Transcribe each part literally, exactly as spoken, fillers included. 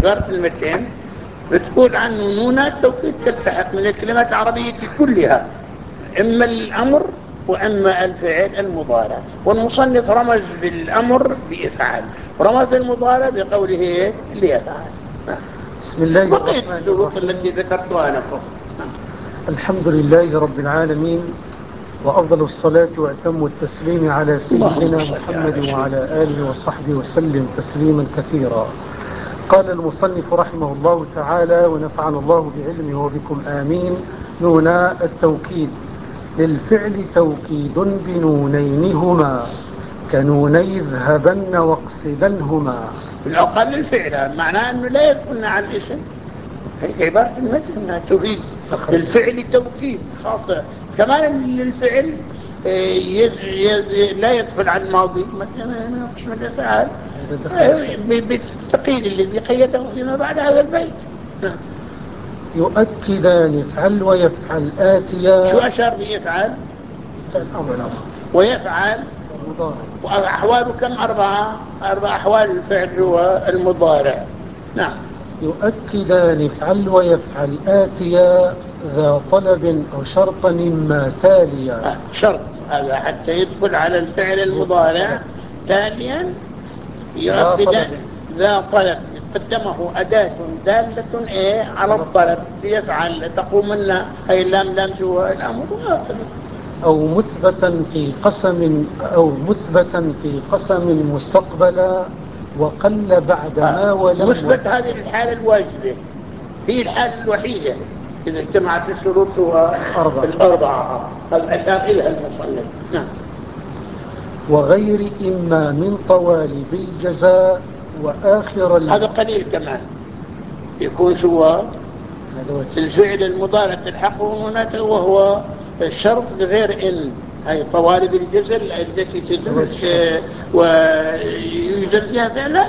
ظرف المكان بتقول عنه نون التوكيد تلتحق من الكلمات العربية كلها، إما الأمر وأما الفعل المضارع. والمصنف رمز بالأمر بإفعال، رمز المضارع بقوله ليفعل. بسم الله بقيت الرحمن الشروط الرحيم. التي ذكرتها لكم. الحمد لله رب العالمين، وأفضل الصلاة وأتم التسليم على سيدنا محمد وعلى آله وصحبه وسلم تسليما كثيرا. قال المصنف رحمه الله تعالى ونفعنا الله بعلمه وبكم آمين: نون التوكيد للفعل توكيد بنونين هما كنوني اذهبن واقصدنهما. بالأقل الفعل معناه أنه لا يدخلنا على الاسم، هي عبارة المثل أنها تفيد للفعل توكيد خاصة. كمان للفعل يز يز لا يدخل على الماضي مثلا من قسم الافعال بالتقييد الذي قيده فيما بعد هذا البيت. يؤكدان افعل ويفعل آتيا. شو أشار بيفعل؟ ويفعل وأحواله كم؟ أربعة أربع أحوال الفعل هو المضارع. نعم. يؤكدان افعل ويفعل آتيا ذا طلب أو شرطا مما تاليا. آه شرط هذا حتى يدخل على الفعل المضارع. تاليا يؤكدان ذا طلب قدمه أداة دالة إيه على الطلب ليفعل تقومن هي اللام لام شو الأمر. أو مثبتا في قسم أو مثبتا في قسم مستقبلا وقل بعد ما ولم. مثبت هذه الحالة الواجبة، هي الحالة الوحيدة إذا اجتمعت الشروط هو الأربعة الأشار إلها المصنف. نعم. وغير إما من طوالب الجزاء وآخر الم... هذا قليل كمان يكون شو الفعل المضارع تلحقه هناك، وهو الشرط لغير إن، هي طوالب الجزاء التي تدرس ويوجد فيها فعلا.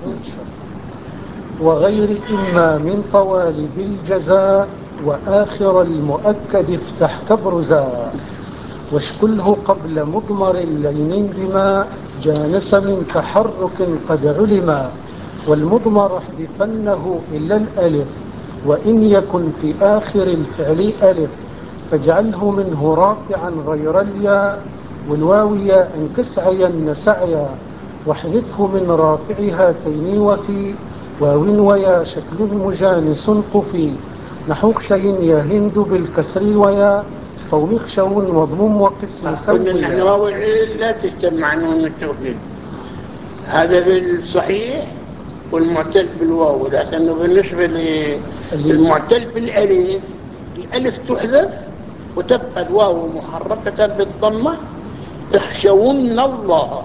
وغير إما من طوالب الجزاء وآخر المؤكد افتح كبرزا واشكله قبل مضمر اللينين بما جانس من تحرك قد علما. والمضمر احذفنه إلا الألف وإن يكن في آخر الفعل ألف فاجعله منه رافعا غير الياء والواوية انكس عين سعيا واحذفه من رافع هاتين وفي واو ويا شكله مجانس قفي نحو خشي يا هند بالكسر ويا قوم خشو وضمم وقسم سويا. نحن واو لا تجتمع نون التوكيد، هذا بالصحيح والمعتل بالواو، لكنه بالنسبة للمعتل بالألف الألف تحذف وتبقى الواو محركة بالضمة. اخشون الله،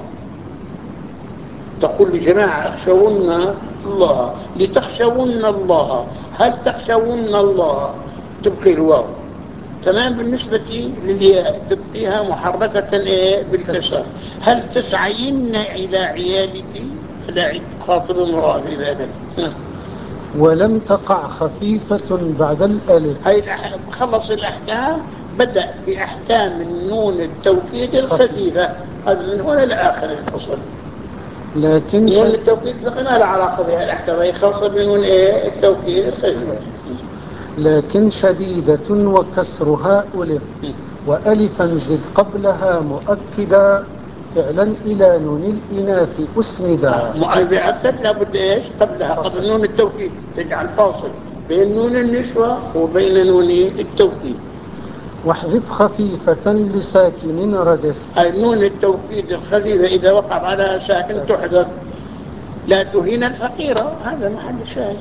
تقول لجماعة اخشون الله لتخشون الله، هل تخشون الله تبقي الواو. تمام بالنسبة للياء تبقيها محركة ايه بالكسر. هل تسعين إلى عيالك لا خاطب مراد في ذلك. ولم تقع خفيفة بعد الألف. هاي خلص الأحكام، بدأ بأحكام النون التوكيد الخفيفة، هذا من هنا لآخر الفصل. لكن نون التوكيد فقط ما له علاقة بها الأحكام، هي خاصة بنون ايه التوكيد الخفيفة. لكن شديدة وكسرها ألف وألفا زد قبلها مؤكدا فعلا إلى نون الإناث أسندا. مؤكد لابد إيش قبلها قبل نون التوكيد، تجعل فاصل بين نون النسوة وبين نون التوكيد. واحذف خفيفة لساكن ردف. هاي نون التوكيد الخفيفة إذا وقع على ساكن تحذف. لا تهين الفقيرة، هذا محل الشاهد.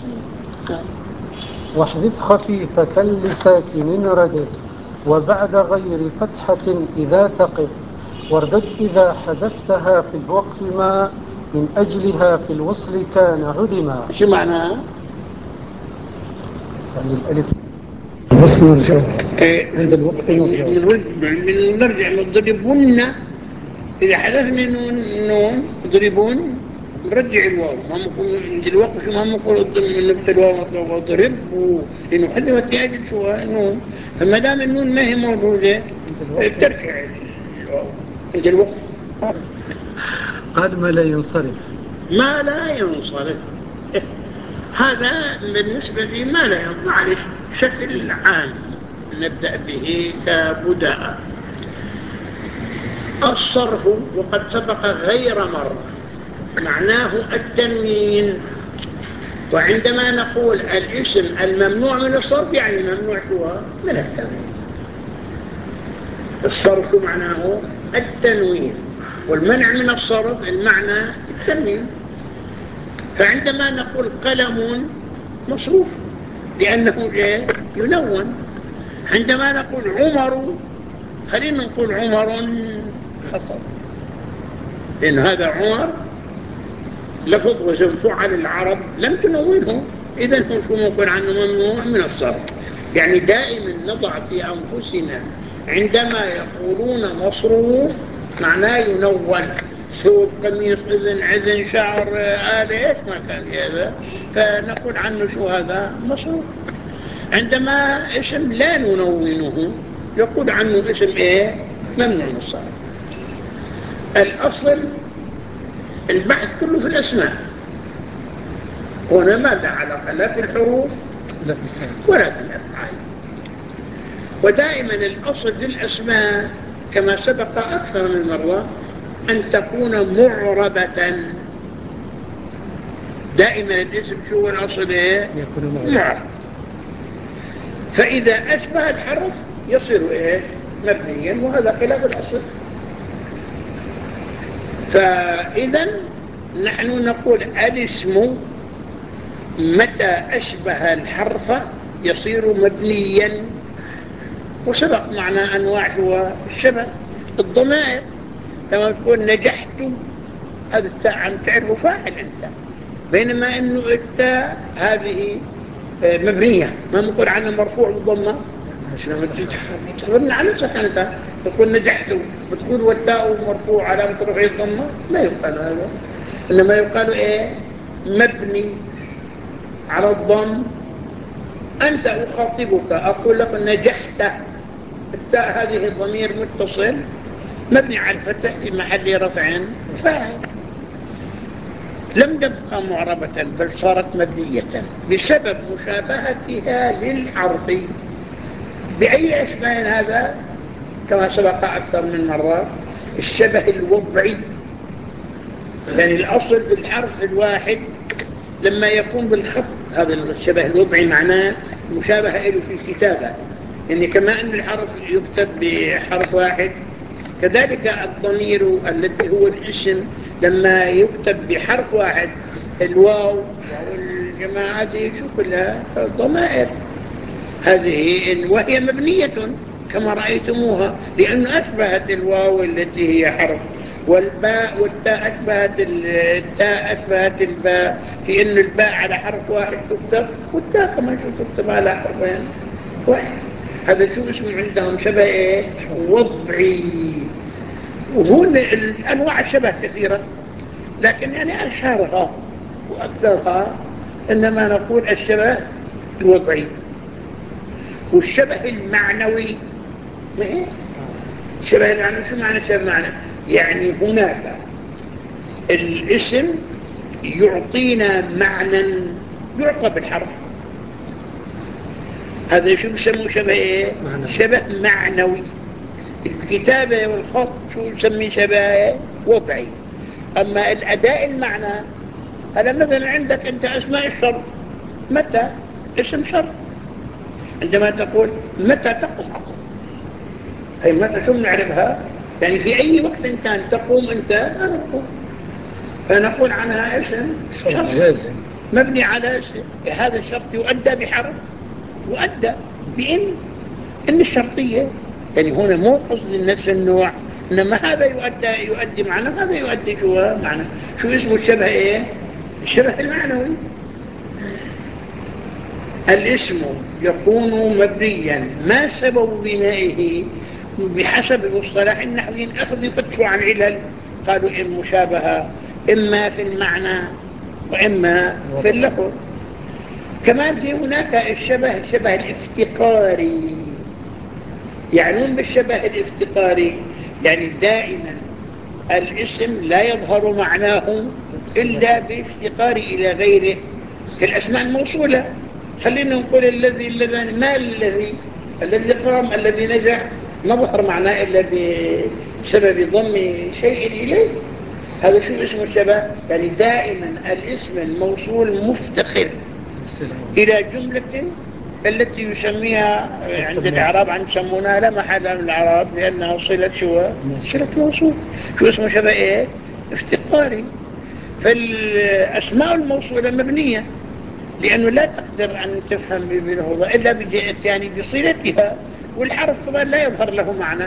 واحذف خفيفة لساكن ردف وبعد غير فتحة إذا تقف واردد إذا حذفتها في الوقف ما من أجلها في الوصل كان علما. شو معناها؟ يعني الألف وصل نرجع عند الوقف نرجع نضربون، إذا حذفنا نون نون ضربون نرجع الواو، ما نقول عند الوقف ما نقول نبت الواو وضرب لأنه حذفت يجب شو نون، فما دام النون ما هي موجودة ترجع الواو عند الوقف. قال ما لا ينصرف، ما لا ينصرف هذا بالنسبة لي ما لا معلش بشكل عام نبدأ به كبداءة. الصرف وقد سبق غير مرة معناه التنوين، وعندما نقول الاسم الممنوع من الصرف يعني ممنوع من التنوين. الصرف معناه التنوين والمنع من الصرف المعنى التنوين. فعندما نقول قلم مصروف لأنه ينون. عندما نقول عمر خلينا نقول عمر خطأ لأن هذا عمر لفظ وزن فعل العرب لم تنونه، إذا هو شو نقول عنه ممنوع من الصرف. يعني دائما نضع في أنفسنا عندما يقولون مصروف معناه ينون، ثوب قميص إذن عذن شعر آلة إيش ما كان هذا، فنقول عنه شو هذا مصروف. عندما اسم لا ننونه يقول عنه اسم إيه ممنوع من الصرف. الأصل البحث كله في الأسماء، هنا ماذا علاقة لا في الحروف ولا في الأفعال. ودائما الأصل في الأسماء كما سبق أكثر من مرة أن تكون معربة. دائما الاسم شو الأصل إيه؟ معرب. فإذا أشبه الحرف يصير إيه مبنيا، وهذا خلاف الأصل. فإذا نحن نقول الاسم متى أشبه الحرف يصير مبنيا. وسبق معنا أنواع هو الشبه. الضمائر لما تقول نجحت هذا التاء عم تعرفه فاعل أنت، بينما أنه التاء هذه مبنية ما نقول عنها مرفوع بالضمة. لما تخبرنا عن نفسك أنت تقول نجحت بتقول والتاء مرفوع علامة رفعه الضمة، لا يقال هذا، إنما يقال إيه مبني على الضم. أنت أخاطبك أقول لك نجحت، التاء هذه الضمير متصل مبني على الفتح في محل رفع فاعل، لم تبقى معربة بل صارت مبنية بسبب مشابهتها للحرف. بأي أشباه هذا؟ كما سبق أكثر من مرة الشبه الوضعي. يعني الأصل في الحرف الواحد لما يكون بالخط، هذا الشبه الوضعي معناه مشابهة له في الكتابة. يعني كما أن الحرف يكتب بحرف واحد كذلك الضمير الذي هو الاسم لما يكتب بحرف واحد، الواو والجماعة دي شو كلها ضمائر هذه، وهي مبنية كما رأيتموها لأنه أشبهت الواو التي هي حرف، والباء والتاء أشبهت التاء أشبهت الباء في أن الباء على حرف واحد تكتب والتاء كمان شو تكتب على حرفين واحد. هذا شو اسمه عندهم شبه إيه وضعي. وهون الأنواع الشبه كثيرة، لكن يعني أشهرها وأكثرها إنما نقول الشبه الوضعي. والشبه المعنوي ما هي الشبه المعنوي؟ شو معنى الشبه المعنوي؟ يعني هناك الاسم يعطينا معنى يعطى بالحرف، هذا شو بسموه شبه ايه؟ شبه معنوي. الكتابة والخط شو نسميه شبه وضعي. أما الأداء المعنى هذا مثلا عندك أنت أسماء الشرط، متى اسم شرط، عندما تقول متى تقوم أقوم، هي متى شو بنعرفها؟ يعني في أي وقت كان تقوم أنت أنا أقوم، فنقول عنها اسم شرط مبني على هذا الشرط يؤدى بحرف، يؤدى بإن إن الشرطية. يعني هنا مو قصد نفس النوع، إنما هذا يؤدى يؤدي معنى، هذا يؤدي شو معنى. شو اسمه الشبه إيه؟ الشبه المعنوي. الاسم يكون مبنيا ما سبب بنائه بحسب مصطلح النحويين أخذ يفتشوا عن علل، قالوا إن مشابهة إما في المعنى وإما في اللفظ. كمان في هناك الشبه الشبه الافتقاري. يعنون بالشبه الافتقاري يعني دائما الاسم لا يظهر معناه إلا بافتقار إلى غيره. في الأسماء الموصولة. خلينا نقول الذي الذي ما الذي الذي قام الذي نجح ما ظهر معناه إلا بسبب ضم شيء إليه. هذا شو اسمه الشبه؟ يعني دائما الاسم الموصول مفتقر إلى جملة التي يسميها عند الإعراب عن يسمونها لا محل من الإعراب لأنها صلة شو؟ صلة موصول. شو اسمه شبه إيه؟ افتقاري. فالأسماء الموصولة مبنية لأنه لا تقدر أن تفهم باللفظ إلا بجهة يعني بصلتها، والحرف طبعا لا يظهر له معنى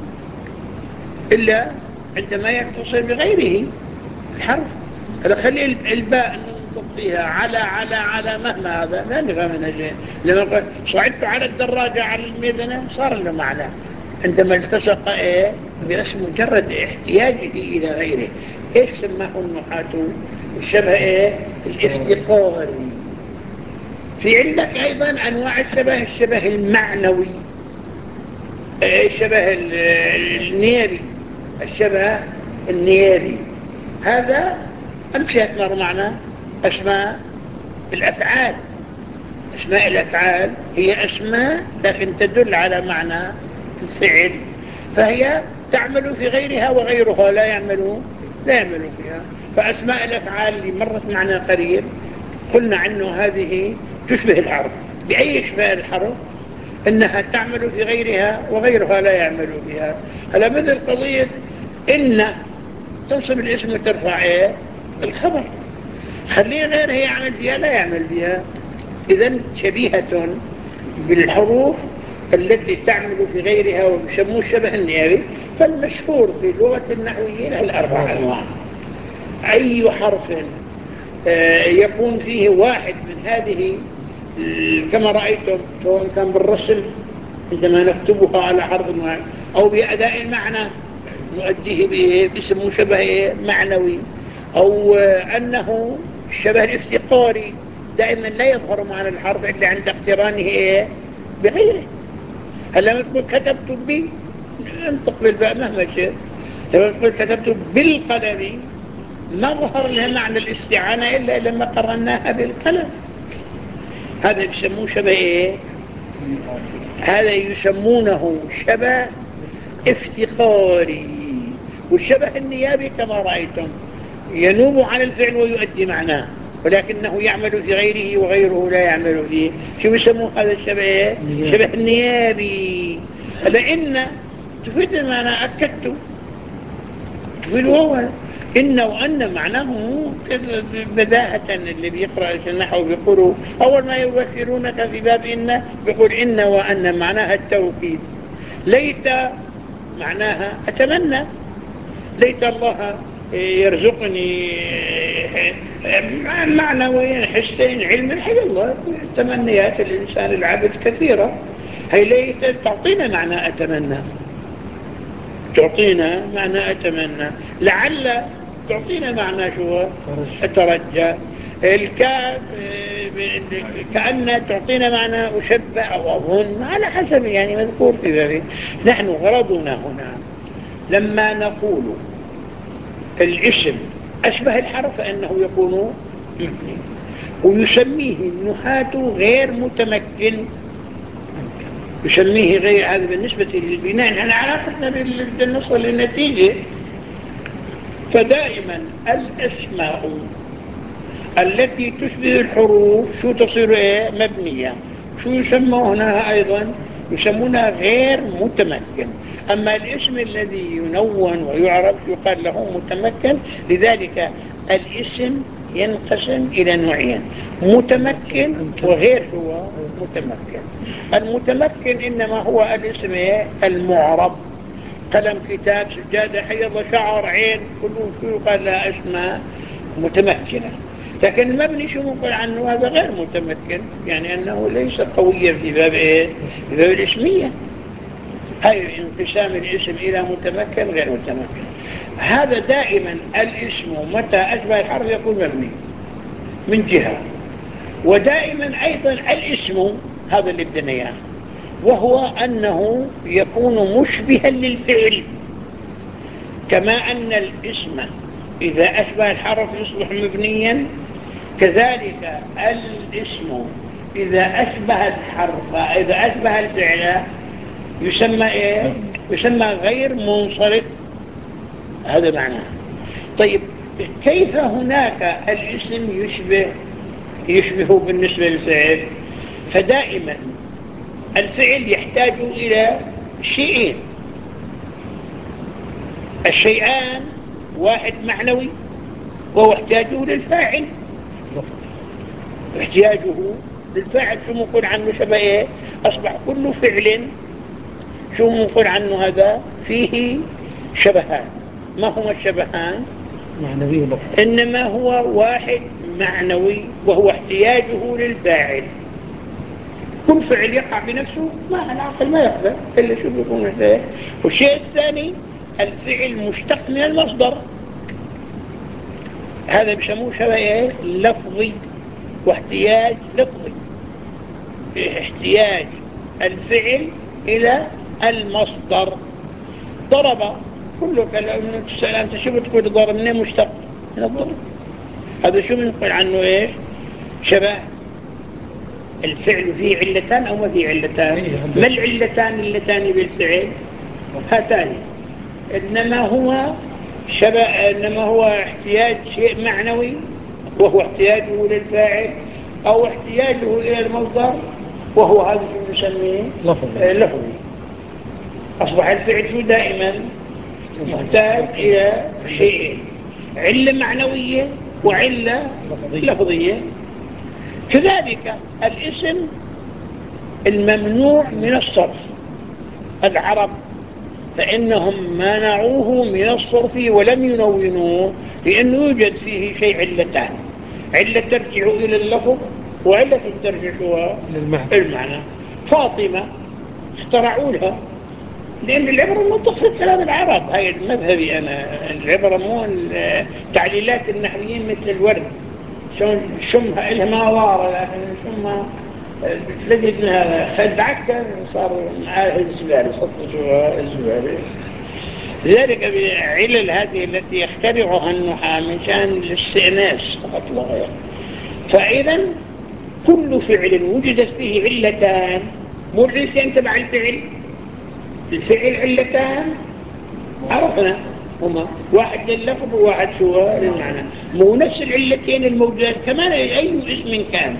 إلا عندما يتصل بغيره الحرف. هلا خلي الباء ننطق فيها على على على مهما هذا ما نفهم منها شيء. لما قلت صعدت على الدراجة على الميدنة صار له معنى عندما التصق إيه باسم مجرد احتياجه إلى غيره. إيش سماه النحاة الشبه إيه؟ الافتقاري. في عندك أيضا أنواع الشبه، الشبه المعنوي، الشبه النيابي، الشبه النيابي. هذا أمثلة مر معنا أسماء الأفعال. أسماء الأفعال هي أسماء لكن تدل على معنى الفعل، فهي تعمل في غيرها وغيرها لا يعمل لا يعمل فيها. فأسماء الأفعال اللي مرت معنا قريب قلنا عنه هذه تشبه الحرف. بأي يشبه الحرف؟ إنها تعمل في غيرها وغيرها لا يعمل فيها. هلا مثل قضية إن تنصب الاسم وترفع إيه؟ الخبر. خليه غيرها يعمل فيها لا يعمل فيها. إذن شبيهة بالحروف التي تعمل في غيرها ويسموه الشبه النيابي. فالمشهور في لغة النحويين الأربع أنواع. أي حرف يكون فيه واحد من هذه كما رأيتم سواء كان بالرسم عندما نكتبها على حرف واحد أو بأداء المعنى نؤديه باسم شبه معنوي، أو أنه الشبه الافتقاري دائما لا يظهر معنى الحرف إلا عند اقترانه بغيره. هل لما تقول كتبت بي انطق بالباء مهما شئت. لما تقول كتبت بالقلم ما ظهر لها معنى الاستعانة إلا لما قرناها بالقلم. هذا يسموه شبه إيه؟ هذا يسمونه شبه افتقاري. والشبه النيابي كما رأيتم ينوب عن الفعل ويؤدي معناه ولكنه يعمل في غيره وغيره لا يعمل فيه. شو يسموه هذا الشبه إيه؟ شبه النيابي. لأن تفيد المعنى أكدت تفيد هو إن وأن معناه بداهة. اللي بيقرأ النحو بيقولوا أول ما يذكرونك في باب إن بيقول إن وأن معناها التوكيد. ليت معناها أتمنى. ليت الله يرزقني معنويا حسين علم الحي الله. تمنيات الإنسان العبد كثيرة. هي ليت تعطينا معنى أتمنى، تعطينا معنى أتمنى. لعل تعطينا معنى شو؟ أترجى. الكاف كأن تعطينا معنى أشبه أو أظن على حسب يعني مذكور في ذلك. نحن غرضنا هنا لما نقول الاسم أشبه الحرف فإنه يكون مبني ويسميه النحاة غير متمكن. يسميه غير هذا بالنسبة للبناء. نحن علاقتنا بالنصر للنتيجة. فدائما الأسماء التي تشبه الحروف شو تصير إيه؟ مبنية. شو يسمونه هنا أيضا؟ يسمونها غير متمكن. أما الاسم الذي ينون ويعرف يقال له متمكن. لذلك الاسم ينقسم إلى نوعين: متمكن وغير هو متمكن. المتمكن إنما هو الاسم المعرب: قلم، كتاب، سجادة، حيض، شعر، عين، كله شو يقال لها أسماء متمكنة. لكن المبني شو نقول عنه؟ هذا غير متمكن، يعني أنه ليس قويا في باب إيه؟ في باب الاسمية. هاي انقسام الاسم إلى متمكن غير متمكن. هذا دائما الاسم متى أشبه الحرف يكون مبني من جهة، ودائما أيضا الاسم هذا اللي بدنا إياه وهو أنه يكون مشبها للفعل. كما أن الاسم إذا أشبه الحرف يصبح مبنيا، كذلك الاسم إذا أشبه الحرف إذا أشبه الفعل يسمى إيه؟ يسمى غير منصرف. هذا معناه. طيب كيف هناك الاسم يشبه يشبه بالنسبة للفعل؟ فدائما الفعل يحتاج إلى شيئين، الشيئان واحد معنوي وهو احتياجه للفاعل. احتياجه للفاعل شو نقول عنه شبه ايه؟ اصبح كل فعل شو نقول عنه هذا فيه شبهان. ما هما الشبهان؟ معنوي لفظي. انما هو واحد معنوي وهو احتياجه للفاعل. كل فعل يقع بنفسه ما العقل ما يقبل الا شو بيكون محتاج. والشيء الثاني الفعل مشتق من المصدر، هذا بيسموه شبه ايه؟ لفظي واحتياج لفظي. احتياج الفعل الى المصدر. ضرب كله كلام تسأل انت شو بتقول ضرب؟ منين مشتق؟ من الضرب. هذا شو بنقول عنه ايش؟ شبه. الفعل فيه علتان او ما فيه علتان؟ ما العلتان اللتان بالفعل؟ هاتان. انما هو شبه، انما هو احتياج شيء معنوي وهو احتياجه للفاعل، او احتياجه الى المصدر وهو هذا شو نسميه؟ لفظي. لفظي. اصبح الفعل شو دائما محتاج الى شيئين، علة معنوية وعلة لفظية. كذلك الاسم الممنوع من الصرف، العرب فإنهم منعوه من الصرف ولم ينونوه لأنه يوجد فيه شيء علتان، علة ترجع إلى اللفظ وعلة ترجع إلى المعنى. فاطمة اخترعوا لها لأن العبرة منطق في كلام العرب. هاي المذهبي أنا، العبرة مو تعليلات النحويين مثل الورد شون شمها إلها ما وارة، لكن شمها تجد انها خد عكر صار معاه الزبالة صدق الزبالة. لذلك بعلل هذه التي يخترعها النحاة مشان الاستئناس فقط لا غير. فإذا كل فعل وجدت فيه علتان، مو العلتين تبع الفعل، الفعل علتان عرفنا هما واحد لللفظ وواحد شو للمعنى. مو نفس العلتين الموجودات كمان أي اسم كان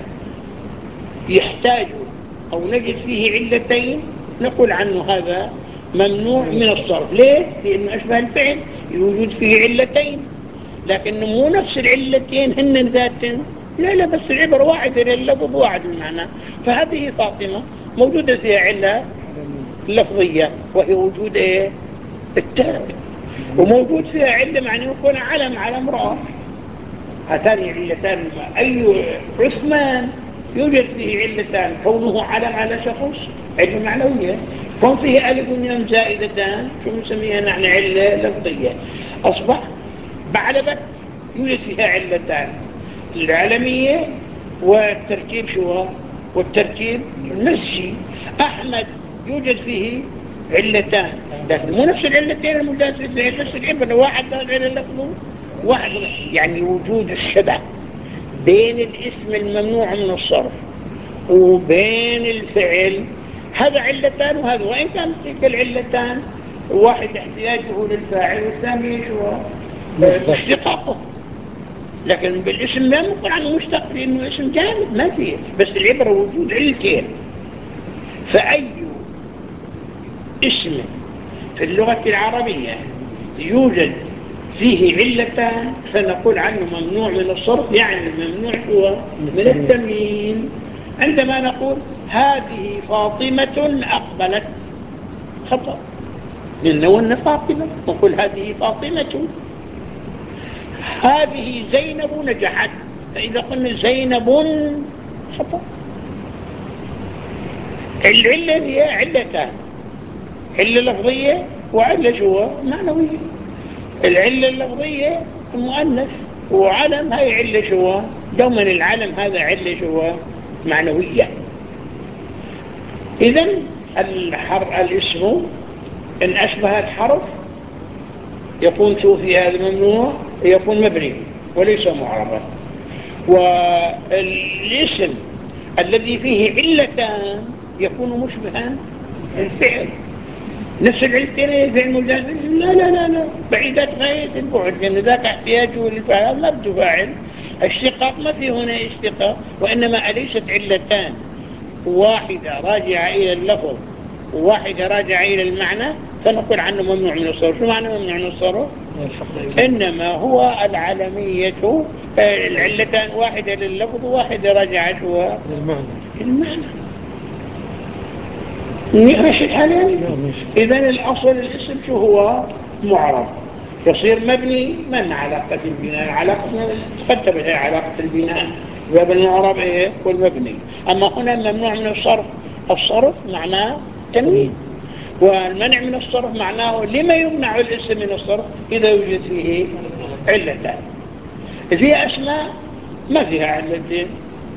يحتاج أو نجد فيه علتين نقول عنه هذا ممنوع من الصرف. ليه؟ لأنه أشبه الفعل يوجد فيه علتين، لكن مو نفس العلتين هن ذاتين. لا لا بس العبرة واحدة لللفظ واحد للمعنى. فهذه فاطمة موجودة فيها علة لفظية وهي وجود ايه؟ التاء، وموجود فيها علة معنى يكون علم على امرأة. هاتان علتان. أي عثمان يوجد فيه علتان، كونه علم على شخص علة معنوية، كون فيه ألف ونيم زائدتان شو نسميها نحن علة لفظية. أصبح بعلبك يوجد فيها علتان، العلمية والتركيب شو والتركيب المسجي. أحمد يوجد فيه علتان، لكن مو نفس العلتين الموجودات في الفعل، بس العبرة واحد علة لفظه واحد. يعني وجود الشبه بين الاسم الممنوع من الصرف وبين الفعل، هذا علتان وهذا، وإن كانت تلك العلتان واحد احتياجه للفاعل والثاني شو اشتقاقه. لكن بالاسم ما نقول عنه مشتق لأنه اسم جامد ما فيه، بس العبرة وجود علتين. فأي اسم في اللغة العربية يوجد فيه علتان فنقول عنه ممنوع من الصرف، يعني ممنوع هو من التمييز. عندما نقول هذه فاطمة أقبلت خطأ، لأن فاطمة نقول هذه فاطمة. هذه زينب نجحت، فإذا قلنا زينب خطأ. العلة هي علتان، علة لفظية وعلة شو معنوية. العلة اللفظية المؤنث وعلم هاي علة شو دوما العلم هذا علة شو معنوية. إذن الحر الاسم إن أشبه الحرف يكون شو في هذا ممنوع، يكون مبني وليس معربا. والاسم الذي فيه علتان يكون مشبها الفعل. نفس العلتين الفعل ملازم، لا لا لا لا بعيدات غاية البعد، لأن ذاك احتياجه للفعل ما بده فاعل. اشتقاق ما في هنا اشتقاق، وإنما أليست علتان واحدة راجعة إلى اللفظ وواحدة راجعة إلى المعنى فنقول عنه ممنوع من الصرف. شو معنى ممنوع من الصرف؟ إنما هو العالمية العلتان واحدة لللفظ وواحدة راجعة شو المعنى المعنى. ماشي الحالين. إذن الأصل الاسم شو هو؟ معرب، يصير مبني من علاقة البناء، علاقة تقدمت علاقة البناء باب المعرب إيه والمبني. أما هنا ممنوع من الصرف، الصرف معناه تنوين، والمنع من الصرف معناه لما يمنع الاسم من الصرف إذا يوجد فيه علتان. في أسماء ما فيها علتين،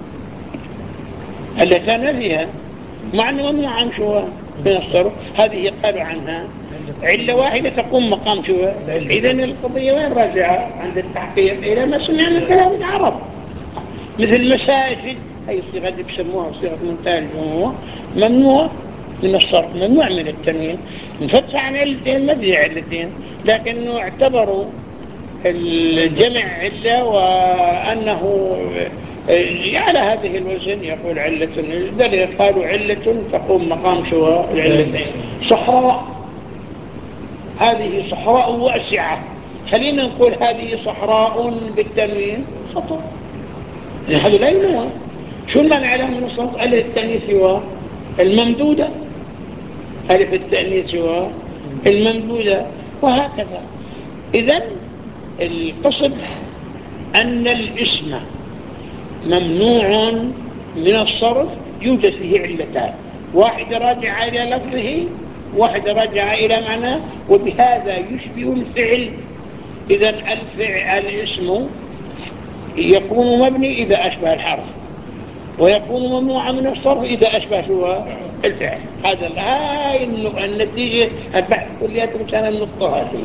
علتان ما فيها، مع أنه ممنوع عن شو من الصرف. هذه قالوا عنها علة واحدة تقوم مقام شو. إذن القضية وين راجعة عند التحقيق؟ إلى ما سمعنا كلام العرب، مثل مساجد، هي الصيغة اللي بسموها صيغة منتهى الجموع، ممنوع من الصرف، ممنوع من التنوين، انفتح عن علتين ما فيها علتين، لكنه اعتبروا الجمع علة، وأنه على هذه الوزن يقول علة، لذلك قالوا علة تقوم مقام شو العلتين. صحراء، هذه صحراء واسعة، خلينا نقول هذه صحراء بالتنوين خطأ، هذا لا ينوى. شو المعنى عليها من الصوت؟ ألف التأنيث هو الممدودة، ألف التأنيث هو الممدودة، وهكذا. إذن القصد أن الاسم ممنوع من الصرف يوجد فيه علتان، واحدة راجعة إلى لفظه واحدة راجعة إلى معناه، وبهذا يشبه الفعل. إذن الفعل الاسم يكون مبني إذا أشبه الحرف، ويكون ممنوعا من الصرف إذا أشبه شو الفعل. هذا هاي النتيجة البحث كلياته كان النقطة هذه.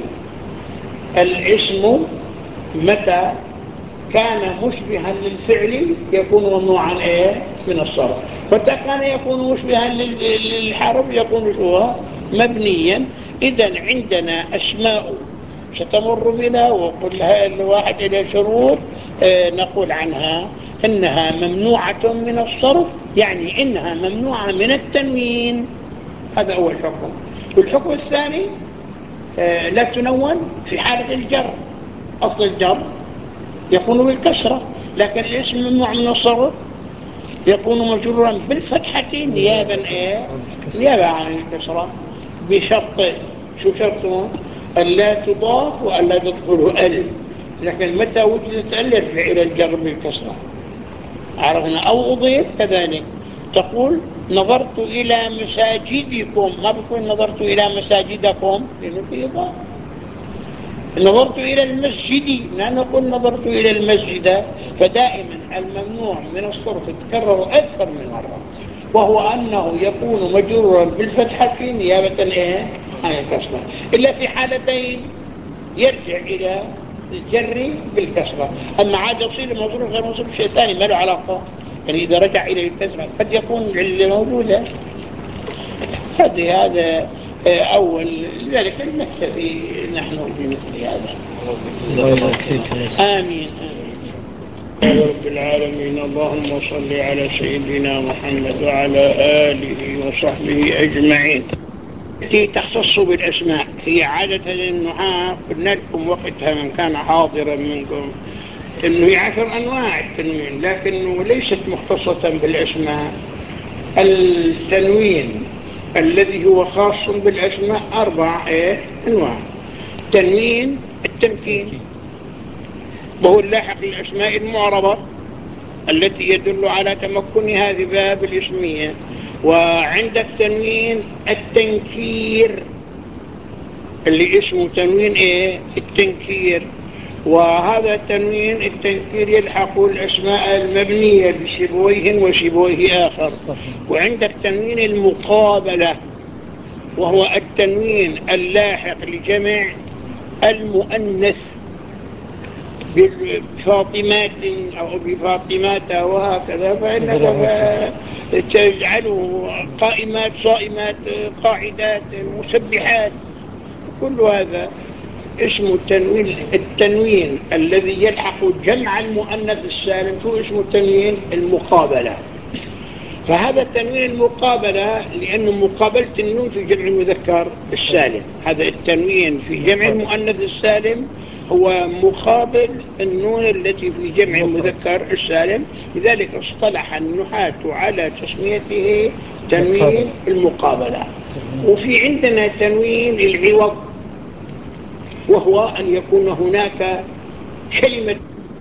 الاسم متى كان مشبها للفعل يكون ممنوعا ايه من الصرف، متى كان يكون مشبها للحرف يكون شو مبنيا. إذن عندنا أسماء ستمر بنا وكلها الواحد إلى شروط اه نقول عنها إنها ممنوعة من الصرف، يعني إنها ممنوعة من التنوين. هذا أول حكم. والحكم الثاني اه لا تنون في حالة الجر، أصل الجر يكون بالكسرة، لكن الاسم ممنوع من الصرف يكون مجرورا بالفتحة نيابا ايه نيابا عن الكسرة، بشرط شو شرطه؟ ألا تضاف وألا تدخله ال، لكن متى وجدت ال يرجع إلى الجر بالكسرة، عرفنا. أو أضيف كذلك، تقول نظرت إلى مساجدكم، ما بكون نظرت إلى مساجدكم لأنه في إضافة. نظرت إلى المسجد لا نقول نظرت إلى المسجد. فدائما الممنوع من الصرف يتكرر أكثر من مرة، وهو أنه يكون مجرورا بالفتحة نيابة إيه عن الكسرة، إلا في حالتين يرجع إلى الجر بالكسرة. أما عاد يصير مظروف غير مظروف شيء ثاني ما له علاقة، يعني إذا رجع إلى الكسرة قد يكون العلة موجودة. هذه هذا أول، لذلك نكتفي نحن بمثل هذا. آمين آمين يا رب العالمين. اللهم صل على سيدنا محمد وعلى آله وصحبه أجمعين. التي تختص بالأسماء هي عادة النحاة، قلنا لكم وقتها من كان حاضرا منكم إنه هي عشر أنواع التنوين، لكنه ليست مختصة بالأسماء. التنوين الذي هو خاص بالأسماء أربع إيه أنواع. تنوين التمكين، وهو اللاحق للأسماء المعربة التي يدل على تمكنها بباب الاسمية. وعندك تنوين التنكير اللي اسمه تنوين إيه التنكير، وهذا التنوين التنكير يلحق الأسماء المبنية بشبويه وشبويه آخر. وعندك تنوين المقابلة وهو التنوين اللاحق لجمع المؤنث، بفاطمات أو بفاطمات وهكذا، فإنك تجعله قائمات صائمات قاعدات مسبحات. كل هذا اسم التنوين. التنوين الذي يلحق جمع المؤنث السالم هو اسم التنوين المقابلة. فهذا التنوين المقابلة لأنه مقابلة النون في جمع المذكر السالم. هذا التنوين في جمع المؤنث السالم هو مقابل النون التي في جمع المذكر السالم. لذلك اصطلح النحاة على تسميته تنوين المقابلة. وفي عندنا تنوين العوض، وهو أن يكون هناك كلمة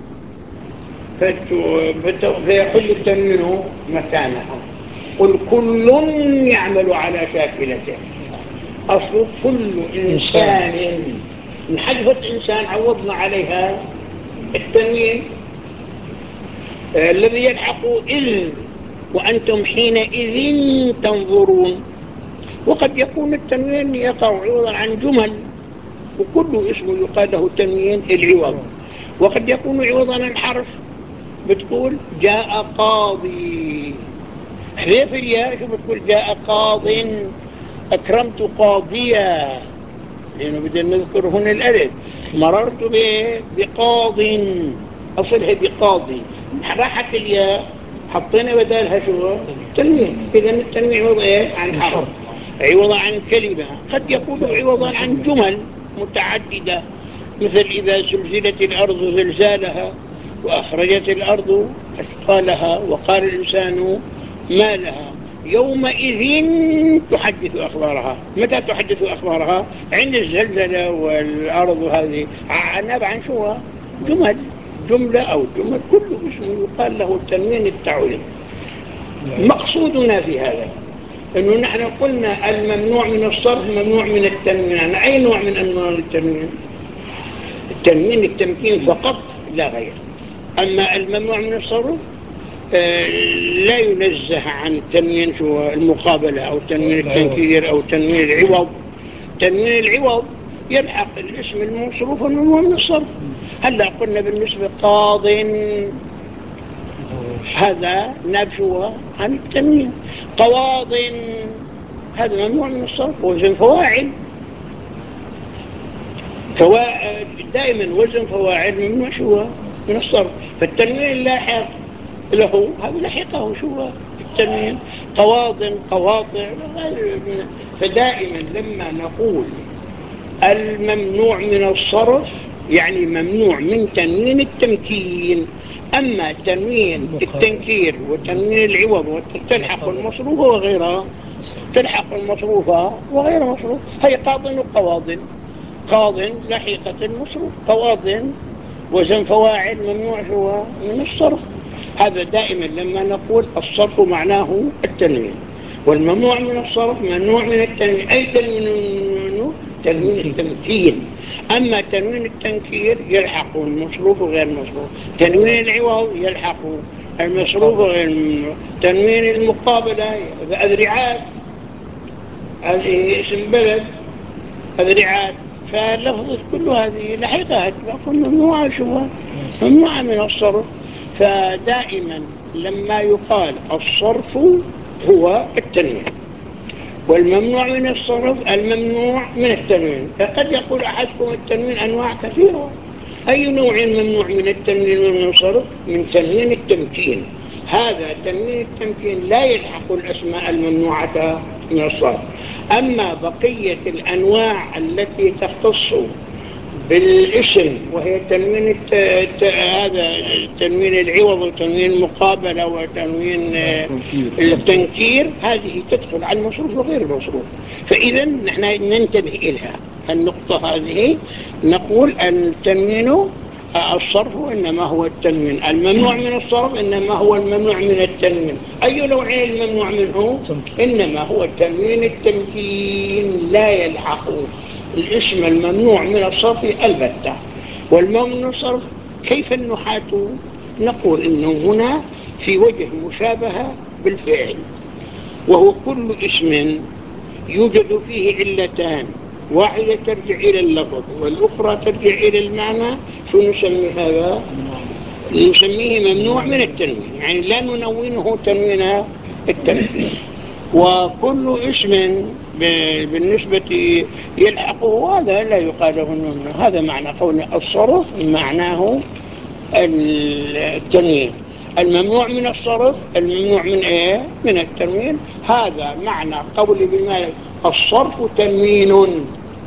فيحل التنوين مكانها. قل كل يعمل على شاكلته. أصل كل إنسان، من حذفة إنسان عوضنا عليها التنوين آه الذي يلحق إذ وأنتم حينئذ تنظرون. وقد يكون التنوين يقع عوضا عن جمل، وكل اسم يقال له تنوين العوض. وقد يكون عوضا عن حرف، بتقول جاء قاضي، حذف الياء شو بتقول جاء قاض، أكرمت قاضيا، لأنه بدنا نذكر هنا الألف. مررت بقاض، أصلها بقاضي، راحت الياء حطينا بدالها شو تنوين. إذن التنوين عوض إيه عن حرف، عوض عن كلمة. قد يكون عوضا عن جمل متعددة، مثل إذا زلزلت الأرض زلزالها وأخرجت الأرض أثقالها وقال الإنسان ما لها يومئذ تحدث أخبارها. متى تحدث أخبارها؟ عند الزلزلة والأرض هذه عناب عن شو جمل جملة أو جمل. كل اسم يقال له التنوين التعويض. مقصودنا في هذا أنه نحن قلنا الممنوع من الصرف ممنوع من التنوين. يعني أي نوع من أنواع التنوين؟ التنوين التمكين فقط لا غير. أما الممنوع من الصرف آه لا ينزه عن التنوين شو المقابلة أو تنوين التنكير أو تنوين العوض. تنوين العوض يلحق الاسم المصروف والممنوع من الصرف. هلا قلنا بالنسبة قاض، هذا نبشوه عن التنوين. قواض هذا ممنوع من الصرف. وزن فواعل، فواعل دائما وزن فواعل ممنوع شو من الصرف. فالتنوين اللاحق له هذا لحقه شو التنوين. قواض قواطع. فدائما لما نقول الممنوع من الصرف يعني ممنوع من تنوين التمكين. أما تنوين التنكير وتنوين العوض وتلحق المصروفة وغيرها، تلحق المصروفة وغير مصروف. هي قاض وقواض. قاض لحيقة المصروف، قواض وزن فواعل ممنوع هو من الصرف. هذا دائما لما نقول الصرف معناه التنوين، والممنوع من الصرف ممنوع من التنوين. أي تنوين؟ تنوين التمكين. أما تنوين التنكير يلحق المصروف وغير المصروف. تنوين العوض يلحق المصروف وغير المصروف. تنوين المقابلة أذرعات، هذه اسم بلد أذرعات. فاللفظ كل هذه لحقها كل ممنوعة شو ممنوعة من الصرف. فدائما لما يقال الصرف هو التنوين، والممنوع من الصرف الممنوع من التنوين. فقد يقول أحدكم التنوين أنواع كثيرة. أي نوع ممنوع من التنوين ومن الصرف؟ من تنوين التمكين. هذا تنوين التمكين لا يلحق الأسماء الممنوعة من الصرف. أما بقية الأنواع التي تختص بالاسم وهي تنوين الت... الت... هذا تنوين العوض وتنوين المقابلة وتنوين التنكير، هذه تدخل على المصروف وغير المصروف. فإذا نحن ننتبه إليها النقطة هذه. نقول التنوين الصرف إنما هو التنوين، الممنوع من الصرف إنما هو الممنوع من التنوين. أي نوعين الممنوع منه؟ إنما هو التنوين التمكين، لا يلحق الاسم الممنوع من الصرف البتة. والممنوع من الصرف كيف النحاة؟ نقول إنه هنا في وجه مشابهة بالفعل، وهو كل اسم يوجد فيه علتان واحدة ترجع إلى اللفظ والأخرى ترجع إلى المعنى، شو نسمي هذا؟ نسميه ممنوع من التنوين، يعني لا ننونه تنوين التنوين. وكل اسم بالنسبة يلحقه هذا لا يقال له النون. هذا معنى قول الصرف، معناه التنوين. الممنوع من الصرف الممنوع من ايه؟ من التنوين. هذا معنى قول بما الصرف تنوين.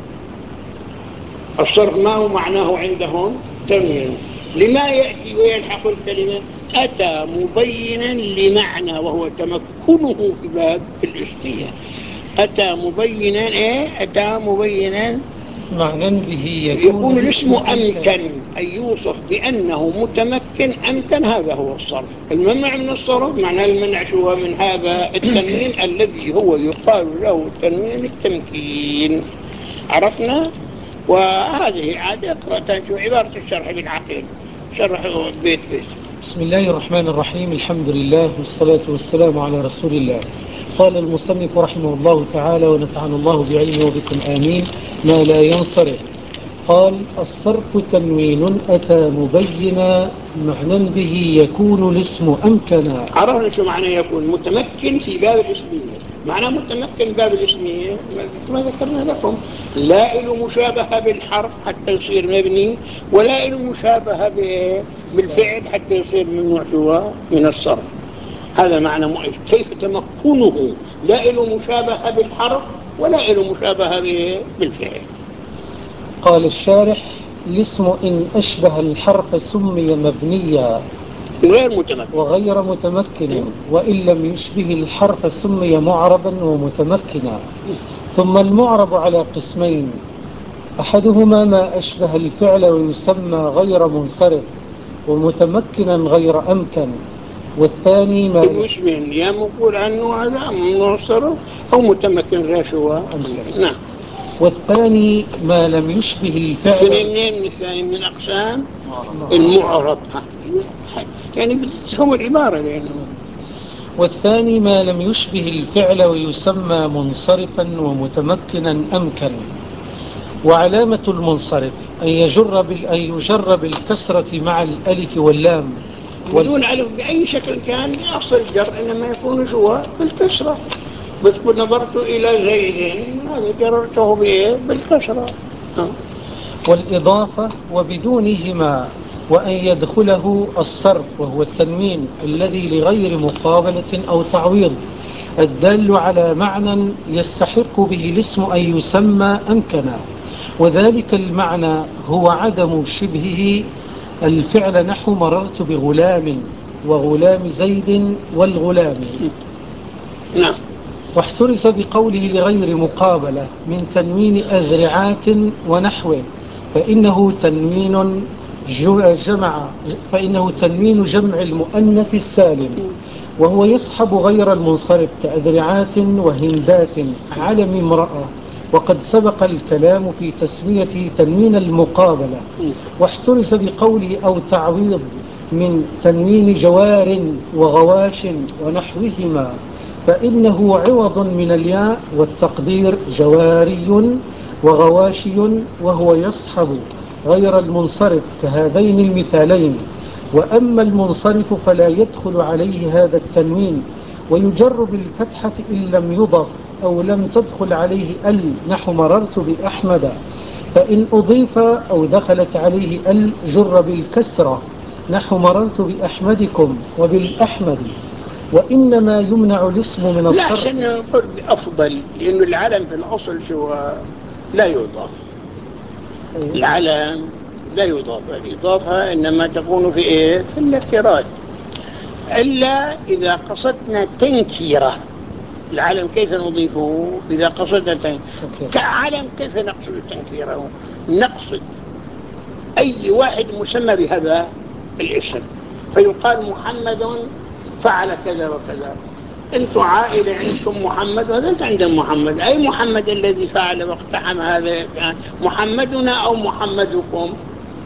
الصرف ما هو معناه عندهم؟ تنوين. لما يأتي ويلحق الكلمة؟ أتى مبينا لمعنى وهو تمكنه في باب الاشتياء. أتى مبينا إيه؟ أتى مبينا معنى به يكون, يكون الاسم أمكن أن يوصف بأنه متمكن أمكن. هذا هو الصرف. المنع من الصرف معنى المنع شو من هذا التنوين الذي هو يقال له تنوين التمكين. عرفنا؟ وهذه عادة اقرأ شو عبارة الشرح بالعقيل، شرح بيت بيت. بسم الله الرحمن الرحيم. الحمد لله والصلاة والسلام على رسول الله. قال المصنف رحمه الله تعالى ونفعنا الله بعلمه وبكم آمين. ما لا ينصرف. قال الصرف تنوين أتى مبينا معنى به يكون الاسم أمكنا. عرفنا شو معنى يكون متمكن في باب الاسمية. معنى متمكن باب الاسمية ما ذكرنا لكم، لا له مشابهة بالحرف حتى يصير مبني، ولا له مشابهة بالفعل حتى يصير ممنوع من الصرف. هذا معنى مؤيد. كيف تمكنه لا له مشابهة بالحرف ولا له مشابهة بالفعل. قال الشارح الاسم إن أشبه الحرف سمي مبنيا غير متمكن وغير متمكن، وإن لم يشبه الحرف سمي معربا ومتمكنا. ثم المعرب على قسمين، أحدهما ما أشبه الفعل ويسمى غير منصرف ومتمكنا غير أمكن، والثاني ما يشبه يا مقول عنه هذا منصرف أو متمكن غير شو. نعم. والثاني ما لم يشبه الفعل. اثنين من الثاني من أقسام المعرب، يعني بتفهم العبارة لأنه. والثاني ما لم يشبه الفعل ويسمى منصرفا ومتمكنا أمكن. وعلامة المنصرف أن يجر بال أن يجر بالكسرة مع الألف واللام بدون ألف بأي شكل كان أصل الجر إنما يكون جوا بالكسرة. بتقول نظرت إلى زيد، هذا جررته بإيه؟ بالكسرة. والإضافة وبدونهما، وأن يدخله الصرف وهو التنوين الذي لغير مقابلة أو تعويض الدال على معنى يستحق به الاسم أن يسمى أمكنا. وذلك المعنى هو عدم شبهه الفعل نحو مررت بغلام وغلام زيد والغلام. نعم. واحترس بقوله لغير مقابلة من تنوين أذرعات ونحوه، فإنه تنوين جمع فإنه تنوين جمع المؤنث السالم، وهو يصحب غير المنصرف كأذرعات وهندات علم امرأة، وقد سبق الكلام في تسميته تنوين المقابلة. واحترس بقوله أو تعويض من تنوين جوار وغواش ونحوهما، فإنه عوض من الياء والتقدير جواري وغواشي، وهو يصحب غير المنصرف كهذين المثالين. وأما المنصرف فلا يدخل عليه هذا التنوين، ويجر بالفتحة إن لم يضف أو لم تدخل عليه ال نحو مررت بأحمد، فإن أضيف أو دخلت عليه ال جر بالكسرة نحو مررت بأحمدكم وبالأحمد. وإنما يمنع الاسم من الصرف. لا عشان نقول بأفضل، لأنه العلم في الأصل شو لا يضاف. العلم لا يضاف، الإضافة إنما تكون في إيه؟ في النكرات، إلا إذا قصدنا تنكيره. العلم كيف نضيفه إذا قصدنا تنكيره؟ كعلم كيف نقصد تنكيره؟ نقصد أي واحد مسمى بهذا الاسم، فيقال محمد فعل كذا وكذا. أنتم عائلة عندكم محمد وهذا أنت عندهم محمد، أي محمد الذي فعل واقتحم هذا؟ محمدنا أو محمدكم؟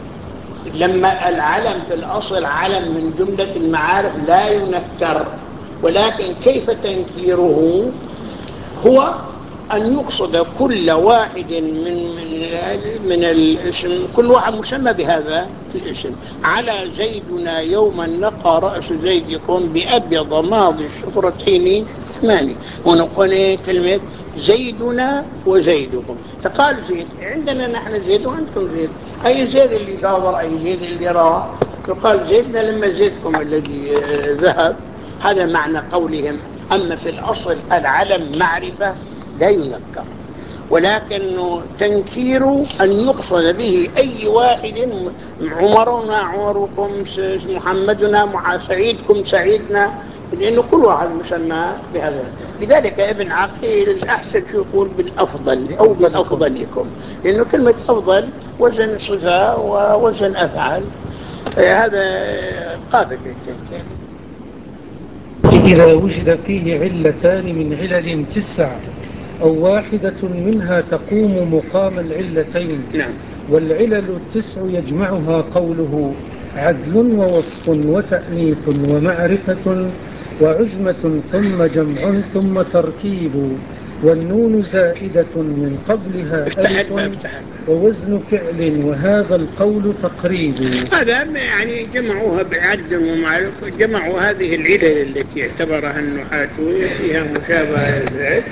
لما العلم في الأصل علم من جملة المعارف لا ينكر، ولكن كيف تنكيره؟ هو أن يقصد كل واحد من من من الاسم، كل واحد مسمى بهذا الاسم. على زيدنا يوما نقى رأس زيدكم بأبيض ماضي الشفرتين ثماني. ونقول كلمة زيدنا وزيدكم، فقال زيد عندنا نحن زيد وأنتم زيد، أي زيد اللي صابر أي زيد اللي راه، يقال زيدنا لما زيدكم الذي ذهب. هذا معنى قولهم. أما في الأصل العلم معرفة لا ينكر، ولكن تنكير أن يقصد به أي واحد. عمرنا عمركم، محمدنا مع سعيدكم سعيدنا، لأنه كل واحد مسمى بهذا. لذلك ابن عقيل الأحسن شو يقول بالأفضل أو بأفضلكم، لأنه كلمة أفضل وزن صفة ووزن أفعال، هذا قابل للتنكير. إذا وجد فيه علتان من علل تسع أو واحدة منها تقوم مقام العلتين. نعم. والعلل التسع يجمعها قوله عدل ووصف وتأنيث ومعرفة وعزمة ثم جمع ثم تركيب، والنون زائدة من قبلها ألف ووزن فعل، وهذا القول تقريب. هذا يعني جمعوها بعد ومعرفة، جمعوا هذه العلل التي اعتبرها النحاة فيها مشابهة،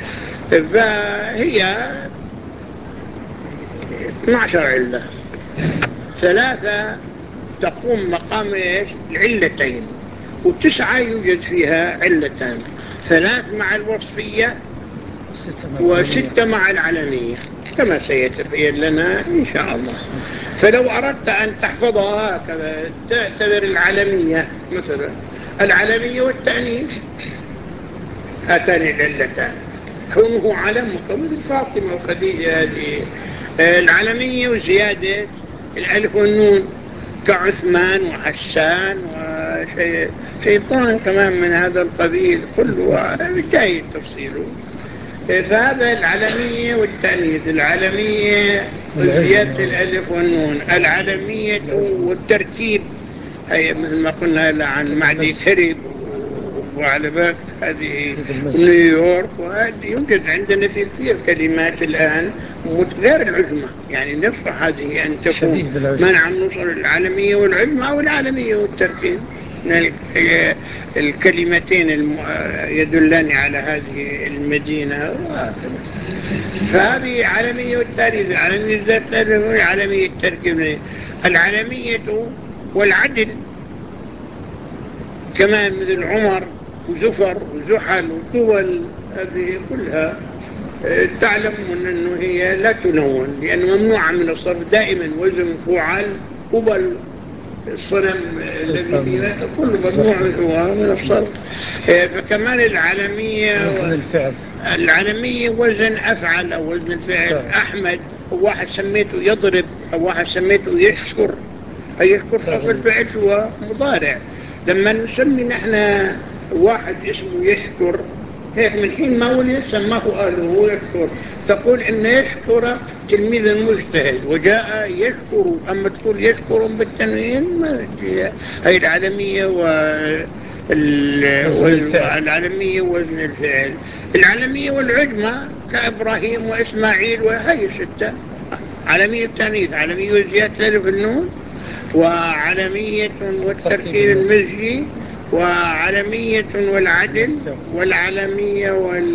فهي اثنا عشر علة. ثلاثة تقوم مقام ايش؟ العلتين، وتسعة يوجد فيها علتان، ثلاث مع الوصفية وستة مع العلمية كما سيتبين لنا إن شاء الله. فلو أردت أن تحفظها هكذا تعتبر العلمية مثلا، العلمية والتأنيث هاتان العلتان، كونه علم مثل فاطمة وخديجة هذه العلمية، وزيادة الألف والنون كعثمان وحسان وشيطان كمان من هذا القبيل كله جاي تفصيله. فهذا العلمية والتأنيث، العلمية وزيادة الألف والنون، العلمية والتركيب، هي مثل ما قلنا عن معدي كرب وعلى باك هذه نيويورك، وهذه يوجد عندنا في كثير كلمات الآن غير العجمة، يعني نرفع هذه أن تكون منع نوصل العالمية والعجمة أو العالمية والتركيب، الكلمتين يدلان على هذه المدينة. فهذه عالمية والتاريخ، عالمية ذات التاريخ، عالمية التركيب، العالمية والعدل كمان مثل عمر وزفر وزحل وطول، هذه كلها تعلمون أنه هي لا تنون، لأنه ممنوعة من الصرف دائما، وزن فعل قبل الصنم الذي فيها كله ممنوع هو من الصرف. فكمان العالمية وزن الفعل، العالمية وزن أفعل أو وزن الفعل. أحمد واحد سميته يضرب أو واحد سميته يشكر، يشكر فصل الفعل هو مضارع. لما نسمي نحن واحد اسمه يشكر هيك من حين ما ولد سماه أهله يشكر، تقول إن يشكر تلميذ المجتهد وجاء يشكر، أما تقول يشكر بالتنوين ما هي العالمية والعالمية وزن الفعل. العالمية والعجمة كإبراهيم وإسماعيل وهي ستة، عالمية التانيث، عالمية وزيادة الألف النون، وعالمية والتركيب المزجي، وعالمية والعدل، والعالمية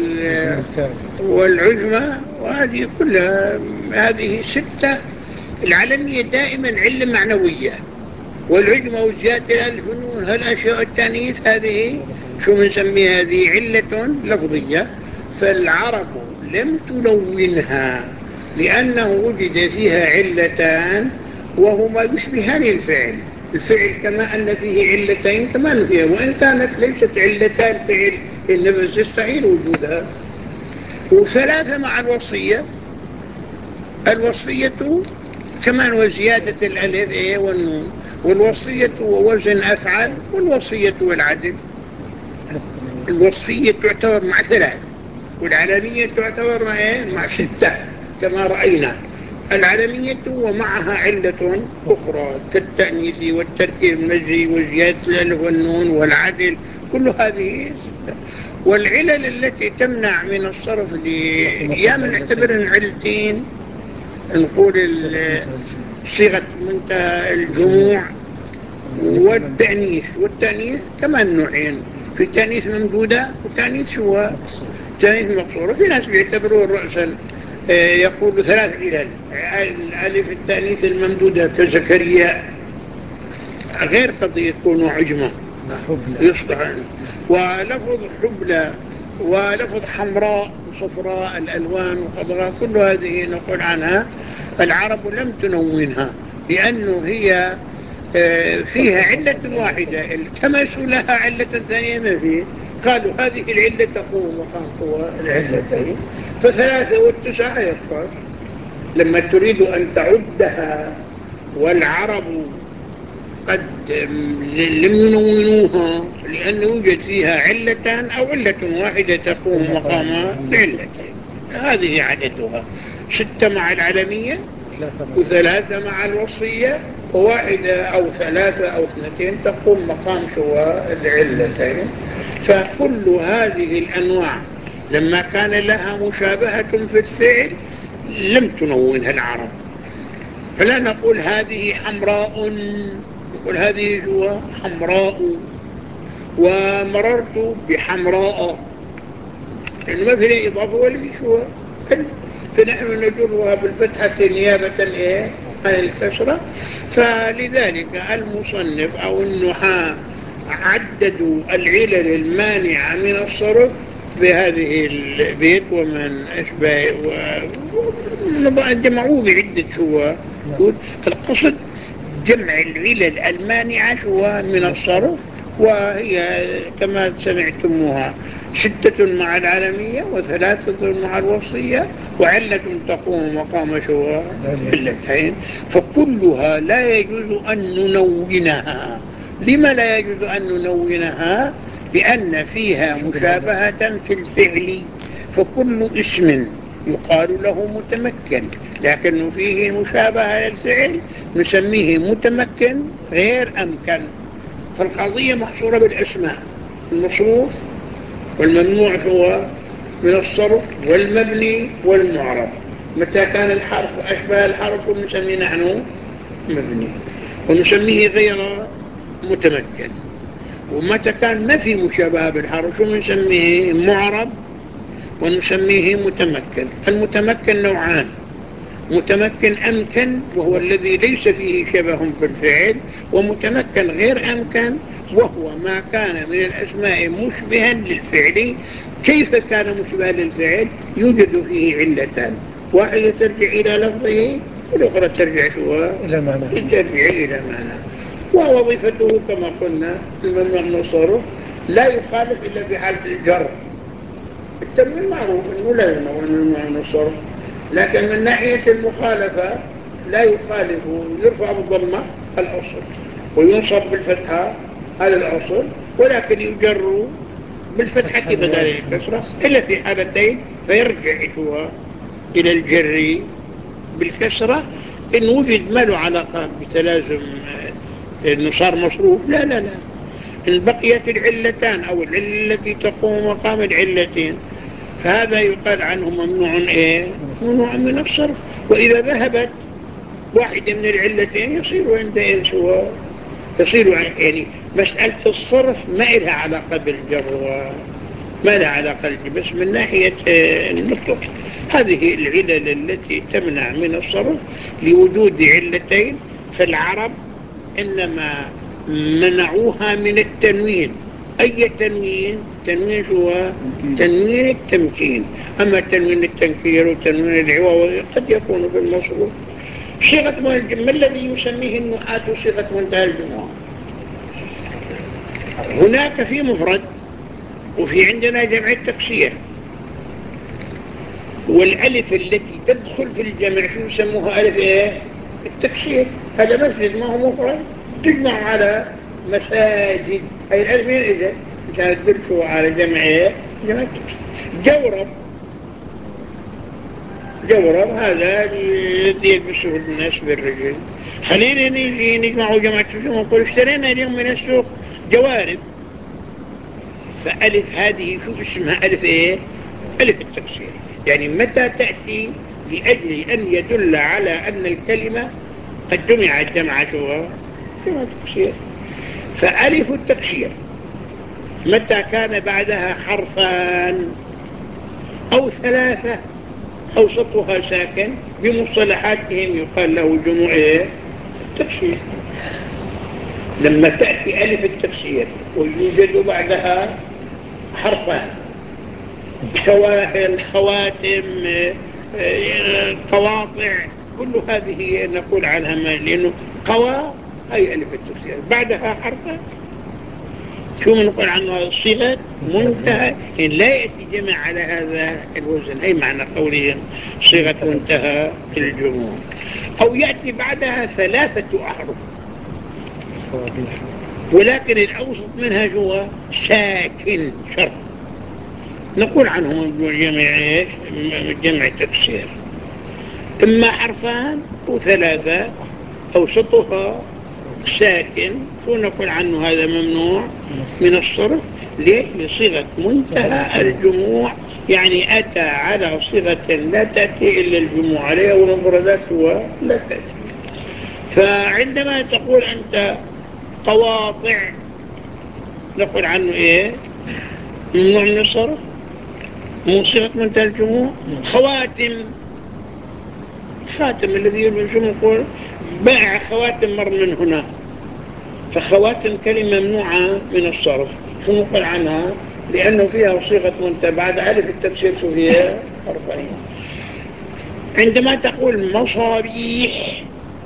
والعجمة، وهذه كلها هذه ستة. العالمية دائما علة معنوية، والعجمة وزيادة الألف والنون هالأشياء التانيث هذه شو بنسمي هذه علة لفظية. فالعرب لم تلونها لأنه وجد فيها علتان وهما يشبهان الفعل، الفعل كما أن فيه علتين كمان فيها، وإن كانت ليست علتان فعل إنما يستحيل وجودها. وثلاثة مع الوصية، الوصية كمان وزيادة الألف إيه والنون، والوصية ووزن أفعال، والوصية والعدل. الوصية تعتبر مع ثلاث، والعالمية تعتبر مع إيه؟ مع ستة كما رأينا. العالمية ومعها علة أخرى كالتأنيث والتركيب المجري وزيادة الألف والنون والعدل، كل هذه والعلل التي تمنع من الصرف لأيام نعتبرها علتين، نقول صيغة منتهى الجموع والتأنيث. والتأنيث كمان نوعين، في تأنيث ممدودة وتأنيث شو تأنيث مقصورة. في ناس بيعتبروا رأسا يقول ثلاث علل: ألف التأنيث الممدودة كزكريا، غير قد يكون عجمة يصلح، ولفظ حبلى، ولفظ حمراء وصفراء الألوان وخضراء، كل هذه نقول عنها العرب لم تنونها، لأنه هي فيها علة واحدة، التمسوا لها علة ثانية ما فيه، قالوا هذه العلة تقوم مقام قوى العلتين، فثلاثة والتسعة يصفر. لما تريد أن تعدها والعرب قد لم ينونوها لأن يوجد فيها علتان أو علة واحدة تقوم مقام العلتين، هذه عددها: ستة مع العلمية، وثلاثة مع الوصية، وواحدة أو ثلاثة أو اثنتين تقوم مقام شواء العلتين. فكل هذه الأنواع لما كان لها مشابهة في الفعل لم تنونها العرب، فلا نقول هذه حمراء، نقول هذه جوا حمراء، ومررت بحمراء، لأنه ما في إضافة ولا في شوا، فنحن نجرها بالفتحة نيابة إيه عن الكسرة. فلذلك المصنف أو النحاة عددوا العلل المانعة من الصرف بهذه البيت ومن أشبه، وجمعوه بعدة شوا. القصد جمع العلل المانعة شوا من الصرف، وهي كما سمعتموها: ستة مع العالمية، وثلاثة مع الوصية، وعلة تقوم مقام شوا علتين. فكلها لا يجوز أن ننونها. لما لا يجوز أن ننونها؟ لأن فيها مشابهة في الفعل، فكل اسم يقال له متمكن لكن فيه مشابهة للفعل نسميه متمكن غير أمكن. فالقضية محصورة بالأسماء: المصروف والممنوع هو من الصرف والمبني والمعرب. متى كان الحرف أشبه الحرف نسميه نحن مبني ونسميه غير متمكن، ومتى كان ما في مشابهة بالحرف نسميه معرب ونسميه متمكن. المتمكن نوعان: متمكن أمكن وهو الذي ليس فيه شبه في الفعل، ومتمكن غير أمكن وهو ما كان من الأسماء مشبها للفعل. كيف كان مشبها للفعل؟ يوجد فيه علتان: واحدة ترجع إلى لفظه والأخرى ترجع إلى معنى، ترجع إلى معنى. ووظيفته كما قلنا الممنوع من الصرف لا يخالف إلا في حالة الجر. التنوين معروف أنه لا ينون الممنوع من الصرف، لكن من ناحية المخالفة لا يخالف، يرفع بالضمة الأصل وينصب بالفتحة هذا الأصل، ولكن يجر بالفتحة بدل الكسرة إلا في حالتين فيرجع إلى الجر بالكسرة إن وجد ما له علاقة بتلازم إنه صار مصروف. لا لا لا إن بقيت العلتان أو العلة التي تقوم مقام العلتين فهذا يقال عنه ممنوع إيه؟ ممنوع من الصرف. وإذا ذهبت واحدة من العلتين يصير عندئذ سواء، يصير يعني مسألة الصرف ما لها علاقة بالجر، ما لها علاقة بالجر، بس من ناحية النطق. هذه العلل التي تمنع من الصرف لوجود علتين، فالعرب إنما منعوها من التنوين. أي تنوين؟ تنوين هو تنوين التمكين، أما تنوين التنكير وتنوين العوض قد يكون بالمصروف. صيغة ما الذي يسميه النحاة صيغة منتهى الجموع؟ هناك في مفرد وفي عندنا جمع التكسير، والألف التي تدخل في الجمع شو يسموها؟ ألف إيه؟ التكسير. هذا مسجد ما هو مفرد تجمع على مساجد، هاي الألف من إذا كانت تدخل على جمع إيه؟ جمع التكسير. جورب، جورب هذا الذي يلبسه الناس بالرجل. خلينا نيجي نجمع جمع التكسير ونقول اشترينا اليوم من السوق جوارب، فألف هذه شو اسمها؟ ألف إيه؟ ألف التكسير. يعني متى تأتي لأجل أن يدل على أن الكلمة قد جمعت جمع شو؟ جمع التكسير. فألف التكسير متى كان بعدها حرفان أو ثلاثة أو سطها ساكن بمصطلحاتهم يقال له جموع التكسير. لما تأتي ألف التكسير ويوجد بعدها حرفان، شواهل، خواتم، قواطع، كل هذه نقول عنها ما، لأنه قوا أي ألف التكسير بعدها حرفان، شو نقول عنه؟ صيغة منتهى. إن لا يأتي جمع على هذا الوزن، أي معنى قولهم صيغة منتهى الجموع. أو يأتي بعدها ثلاثة أحرف ولكن الأوسط منها جوا ساكن شرط، نقول عنه جمع جمع تكسير. إما حرفان أو ثلاثة أوسطها ساكن، ونقول عنه هذا ممنوع من الصرف. ليه؟ لصيغة منتهى الجموع، يعني أتى على صيغة لا تأتي إلا الجموع عليها والمفردات ولا تأتي. فعندما تقول أنت قواطع نقول عنه إيه؟ ممنوع من الصرف، من صيغة منتهى الجموع. خواتم، خاتم الذي يلبسه نقول بائع خواتم مر من هنا، فخواتم كلمة ممنوعة من الصرف. شو نقول عنها؟ لأنه فيها صيغة منتهى بعد ألف التكسير شو هي؟ حرفين. عندما تقول مصابيح،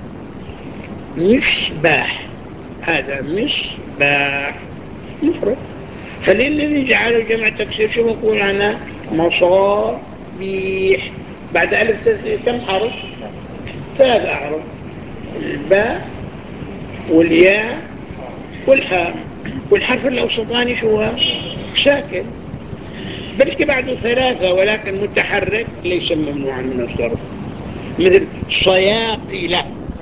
مصباح، هذا مصباح مفرد، فللذي جعله جمع تكسير شو نقول عنها؟ مصابيح. بعد ألف تكسير كم حرف؟ ثلاث أحرف، الباء والياء والحاء، والحرف الأوسطاني شو هو؟ ساكن، بلكي بعده ثلاثة ولكن متحرك ليس ممنوعا من الصرف، مثل صياقلة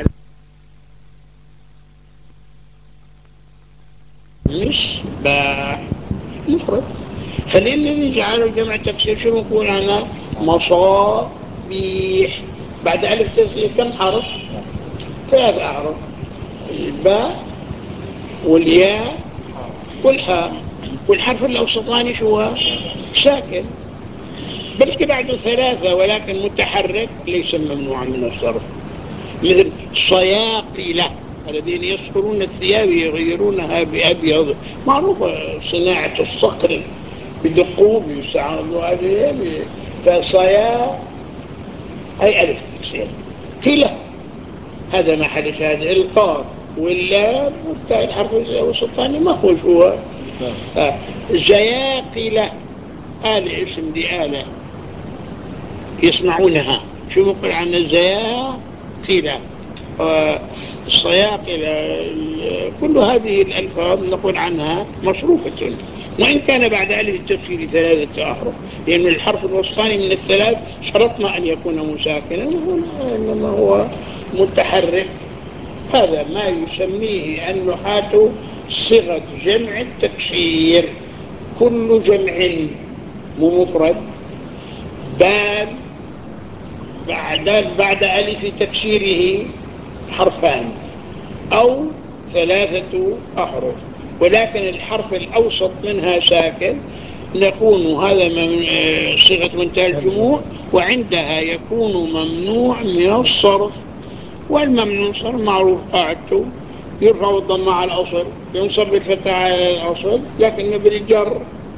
مصباح مفرد، فللذي جعله جمع تكسير شو نقول عنها؟ مصابيح. بعد ألف تكسير كم حرف؟ ثلاث أحرف، الباء والياء والحاء، والحرف الأوسطاني شو هو؟ ساكن، بلكي بعده ثلاثة ولكن متحرك ليس ممنوعا من الصرف، مثل صياقلة الذين يصفرون الثياب يغيرونها بأبيض، معروفة صناعة الصقر بدقوب يستعملوا هذه، فصيا أي ألف تكسير. قلة هذا ما حدث، هذا القاف واللام والتاء الحرف الوسطاني ما هو هو آه. زياقلة آل اسم دي آلة يصنعونها، شو نقول عن الزياقلة والصياقلة، كل هذه الألفاظ نقول عنها مصروفة، وإن كان بعد ألف التفسير ثلاثة أحرف، لأن الحرف الوسطاني من الثلاث شرطنا أن يكون مساكنا، إنما هو متحرك. هذا ما يسميه النحاة صيغة جمع التكسير. كل جمع مفرد بال بعد بعد ألف تكسيره حرفان أو ثلاثة أحرف، ولكن الحرف الأوسط منها ساكن، نكون هذا صيغة منتهى الجموع، وعندها يكون ممنوع من الصرف. والممنوع صار معروف قاعدته، يرفع الضم على الأصل، ينصب بالفتح على الأصل، لكنه بالجر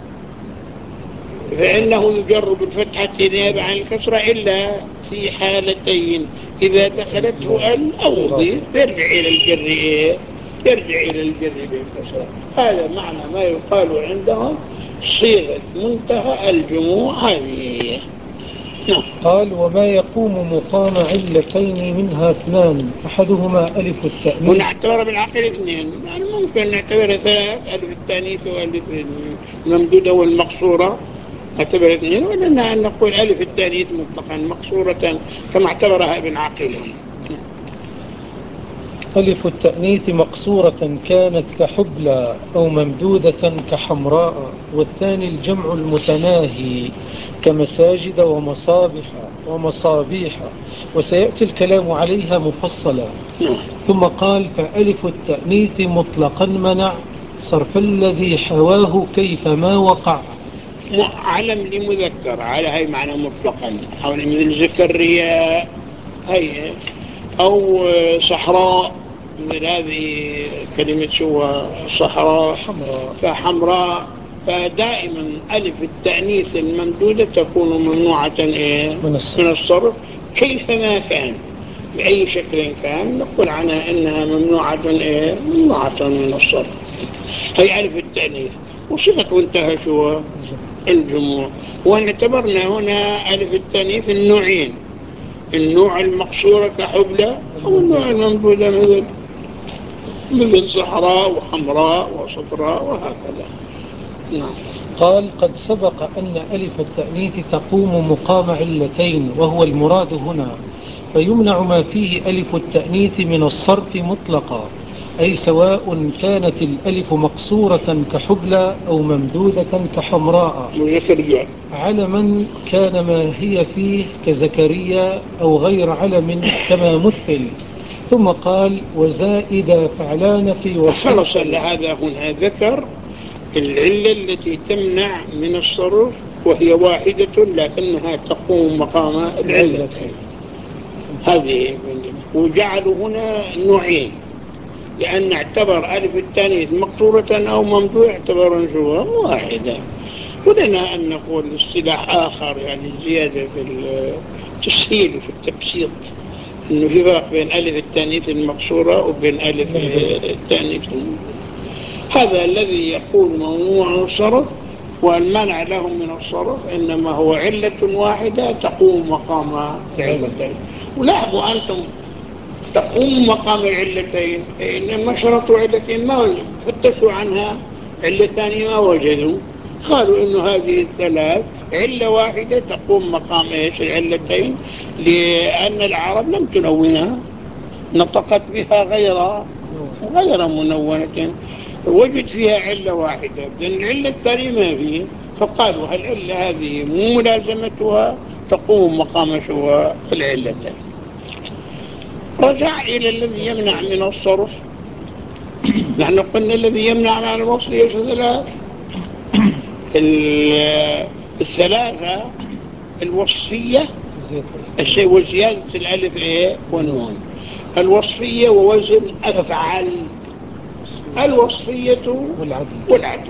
فإنه يجر بالفتحة نيابة عن الكسرة إلا في حالتين: إذا دخلته ال أو ضيف يرجع إلى الجر إيه؟ يرجع إلى الجر بالكسرة. هذا معنى ما يقال عندهم صيغة منتهى الجموع هذه. نعم. قال: وما يقوم مقام علتين منها اثنان، أحدهما ألف التأنيث. ونعتبر بالعقل اثنين، يعني ممكن نعتبر ثلاث، ألف التانيث وألف الممدودة والمقصورة نعتبر اثنين، ولنا أن نقول ألف التانيث مطلقا مقصورة كما اعتبرها ابن عقيل. ألف التأنيث مقصورة كانت كحبلى أو ممدودة كحمراء، والثاني الجمع المتناهي كمساجد ومصابح ومصابيح، وسيأتي الكلام عليها مفصلا. ثم قال: فألف التأنيث مطلقا منع صرف الذي حواه كيفما وقع. علم لمذكر على هاي معنى مطلقا، حول مثل زكريا هي، أو صحراء من هذه كلمة شو صحراء فحمراء. فدائما ألف التأنيث الممدودة تكون ممنوعة إيه؟ من الصرف كيفما كان، بأي شكل كان نقول عنها إنها ممنوعة إيه؟ ممنوعة من الصرف. هي ألف التأنيث وصفت وانتهى شو الجموع. واعتبرنا هنا ألف التأنيث النوعين، النوع المقصورة كحبلى أو النوع الممدودة مثل مثل صحراء وحمراء وصفراء وهكذا. نعم. قال: قد سبق أن ألف التأنيث تقوم مقام علتين، وهو المراد هنا، فيمنع ما فيه ألف التأنيث من الصرف مطلقا، أي سواء كانت الألف مقصورة كحبلى أو ممدودة كحمراء، علما كان ما هي فيه كزكريا أو غير علم كما مثل. ثم قال: وزائد فعلان في وصف. هذا هنا ذكر العلة التي تمنع من الصرف وهي واحدة لكنها تقوم مقام العلة هذه، وجعلوا هنا نوعين لأن اعتبر ألف التانيث مقصورة أو ممدوع اعتبر جوا واحدة. ولنا أن نقول اصطلاح آخر يعني زيادة في التسهيل وفي التبسيط، إنه في فرق بين ألف التانيث المقصورة وبين ألف التانيث. هذا الذي يقول ممنوع الصرف والمنع له من الصرف إنما هو علة واحدة تقوم مقام العلتين. ولاحظوا أنتم تقوم مقام العلتين، إنما شرطوا علتين ما فتشوا عنها علتان ما وجدوا، قالوا إنه هذه الثلاث علة واحدة تقوم مقام إيش العلتين، لأن العرب لم تنونها، نطقت بها غير غير منونة، وجد فيها علة واحدة، لأن العلة الثانية ما فيه، فقالوا هالعلة هذه مو ملازمتها تقوم مقام شو العلتين. رجع إلى الذي يمنع من الصرف. نحن قلنا الذي يمنع عن الوصل ايش ثلاث، الثلاثة الوصفية الشيء وزيادة الألف إيه والنون، الوصفية ووزن أفعل، الوصفية والعدل.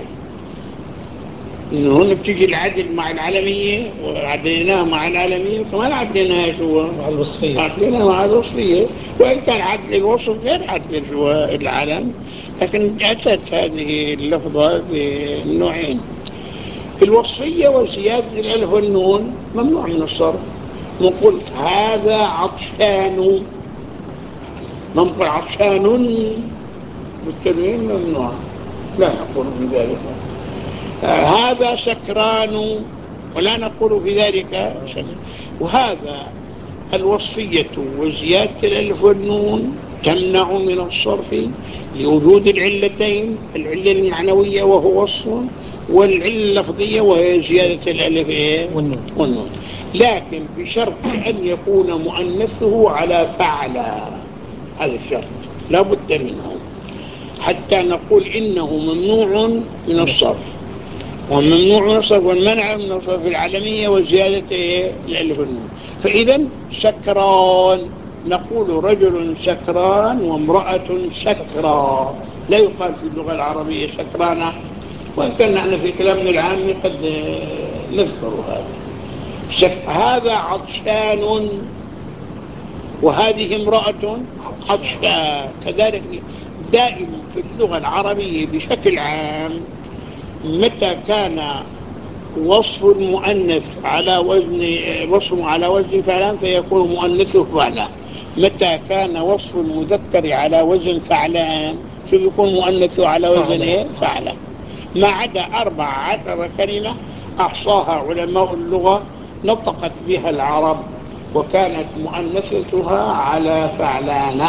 هنا بتيجي العدل مع العالمية وعدلناها مع العالمية، كمان عدلناها شو مع الوصفية، عدلناها مع الوصفية، وإن كان عدل الوصف غير عدل شو العالم، لكن أتت هذه اللفظة بالنوعين. الوصفية وزيادة الألف والنون ممنوع من الصرف. نقول هذا عطشان، نقول عطشان بالتنوين ممنوع، لا نقول بذلك. آه هذا سكران ولا نقول في ذلك سكران. وهذا الوصفية وزيادة الألف والنون تمنع من الصرف لوجود العلتين، العلة المعنوية وهو وصف، والعلة اللفظية وهي زيادة الألف والنون، لكن بشرط أن يكون مؤنثه على فعل، هذا الشرط لا بد منه حتى نقول إنه ممنوع من الصرف. وممنوع من الصرف والمنع من الصرف العالمية وزيادة الألف والنون. فإذا سكران نقول رجل سكران وامرأة سكرى، لا يقال في اللغة العربية سكرانة، وإن كان نحن في كلامنا العام قد نذكر هذا. هذا عطشان وهذه امرأة عطشان. كذلك دائما في اللغة العربية بشكل عام متى كان وصف المؤنث على وزن وصف على وزن فعلان فيكون مؤنثه فعلا، متى كان وصف المذكر على وزن فعلان فيكون مؤنثه على وزن فعلان، ما عدا أربع عشر كلمة أحصاها علماء اللغة نطقت بها العرب وكانت مؤنثتها على فعلانة.